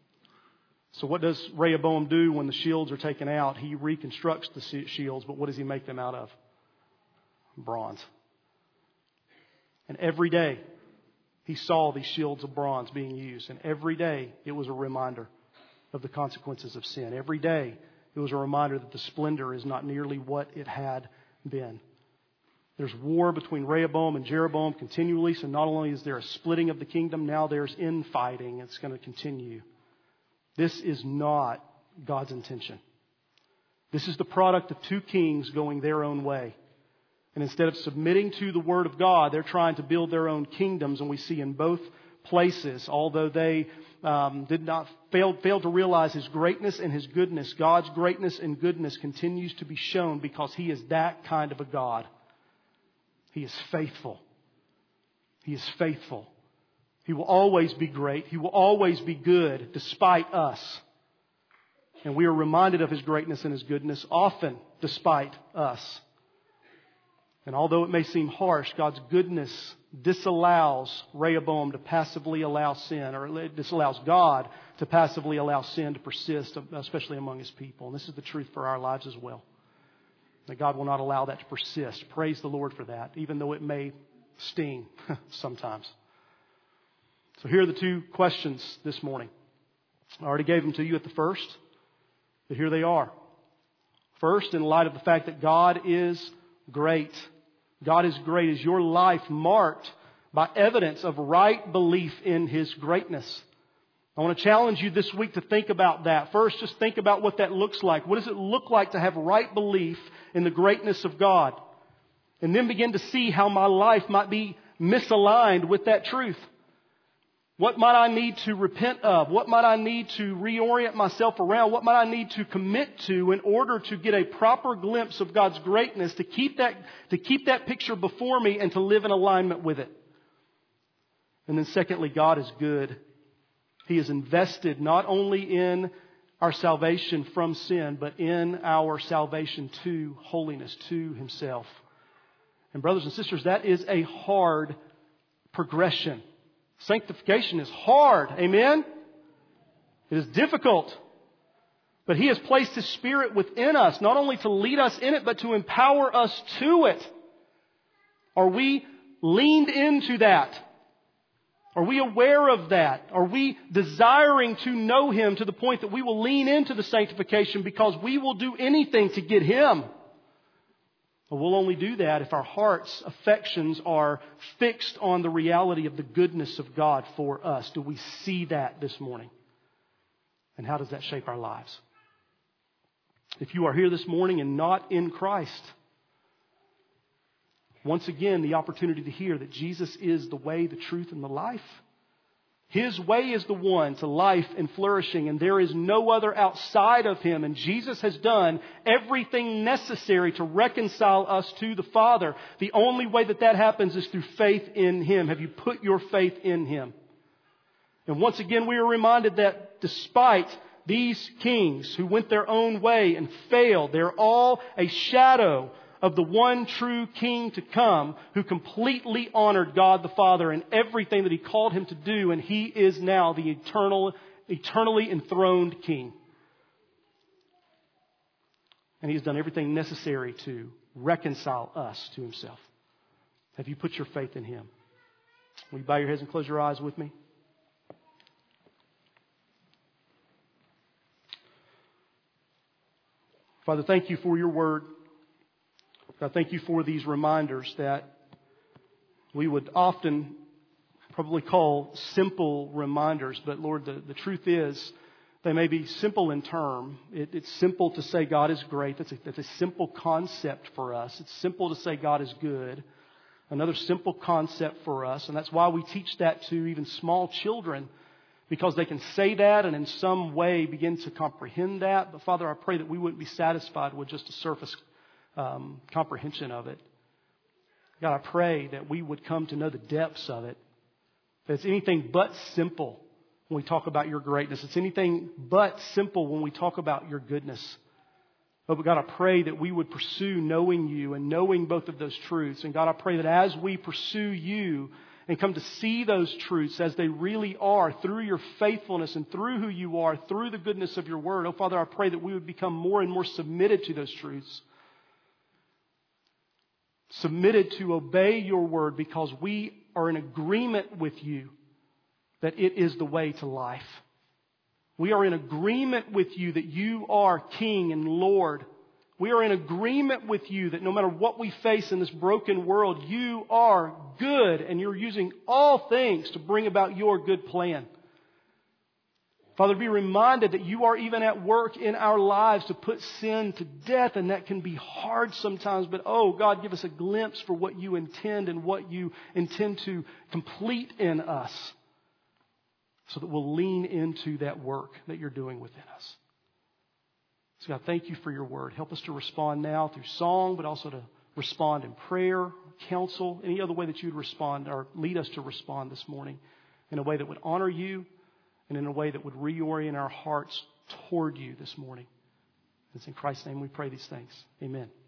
So what does Rehoboam do when the shields are taken out? He reconstructs the shields, but what does he make them out of? Bronze. And every day he saw these shields of bronze being used, and every day it was a reminder of the consequences of sin. Every day it was a reminder that the splendor is not nearly what it had been. There's war between Rehoboam and Jeroboam continually. So not only is there a splitting of the kingdom, now there's infighting. It's going to continue. This is not God's intention. This is the product of two kings going their own way. And instead of submitting to the word of God, they're trying to build their own kingdoms. And we see in both places, although they um, did not fail, fail to realize His greatness and His goodness, God's greatness and goodness continues to be shown because He is that kind of a God. He is faithful. He is faithful. He will always be great. He will always be good despite us. And we are reminded of His greatness and His goodness often despite us. And although it may seem harsh, God's goodness disallows Rehoboam to passively allow sin, or it disallows God to passively allow sin to persist, especially among His people. And this is the truth for our lives as well. That God will not allow that to persist. Praise the Lord for that, even though it may sting sometimes. So here are the two questions this morning. I already gave them to you at the first, but here they are. First, in light of the fact that God is great. God is great. Is your life marked by evidence of right belief in His greatness? I want to challenge you this week to think about that. First, just think about what that looks like. What does it look like to have right belief in the greatness of God? And then begin to see how my life might be misaligned with that truth. What might I need to repent of? What might I need to reorient myself around? What might I need to commit to in order to get a proper glimpse of God's greatness, to keep that, to keep that picture before me and to live in alignment with it? And then secondly, God is good. He is invested not only in our salvation from sin, but in our salvation to holiness, to Himself. And brothers and sisters, that is a hard progression. Sanctification is hard. Amen? It is difficult. But He has placed His Spirit within us, not only to lead us in it, but to empower us to it. Are we leaned into that? Are we aware of that? Are we desiring to know Him to the point that we will lean into the sanctification because we will do anything to get Him? Well, we'll only do that if our heart's affections are fixed on the reality of the goodness of God for us. Do we see that this morning? And how does that shape our lives? If you are here this morning and not in Christ, once again, the opportunity to hear that Jesus is the way, the truth, and the life. His way is the one to life and flourishing, and there is no other outside of Him. And Jesus has done everything necessary to reconcile us to the Father. The only way that that happens is through faith in Him. Have you put your faith in Him? And once again, we are reminded that despite these kings who went their own way and failed, they're all a shadow of the one true King to come, who completely honored God the Father in everything that He called Him to do, and He is now the eternal, eternally enthroned King. And He has done everything necessary to reconcile us to Himself. Have you put your faith in Him? Will you bow your heads and close your eyes with me? Father, thank You for Your Word. God, thank You for these reminders that we would often probably call simple reminders. But Lord, the, the truth is they may be simple in term. It, it's simple to say God is great. That's a, that's a simple concept for us. It's simple to say God is good. Another simple concept for us. And that's why we teach that to even small children, because they can say that and in some way begin to comprehend that. But Father, I pray that we wouldn't be satisfied with just a surface Um, comprehension of it. God, I pray that we would come to know the depths of it. That it's anything but simple when we talk about Your greatness. It's anything but simple when we talk about Your goodness. Oh, but God, I pray that we would pursue knowing You and knowing both of those truths. And God, I pray that as we pursue You and come to see those truths as they really are through Your faithfulness and through who You are, through the goodness of Your Word, oh Father, I pray that we would become more and more submitted to those truths. Submitted to obey Your Word because we are in agreement with You that it is the way to life. We are in agreement with You that You are King and Lord. We are in agreement with You that no matter what we face in this broken world, You are good and You're using all things to bring about Your good plan. Father, be reminded that You are even at work in our lives to put sin to death, and that can be hard sometimes. But oh God, give us a glimpse for what You intend and what You intend to complete in us, so that we'll lean into that work that You're doing within us. So God, thank You for Your Word. Help us to respond now through song, but also to respond in prayer, counsel, any other way that You'd respond or lead us to respond this morning in a way that would honor You, and in a way that would reorient our hearts toward You this morning. It's in Christ's name we pray these things. Amen.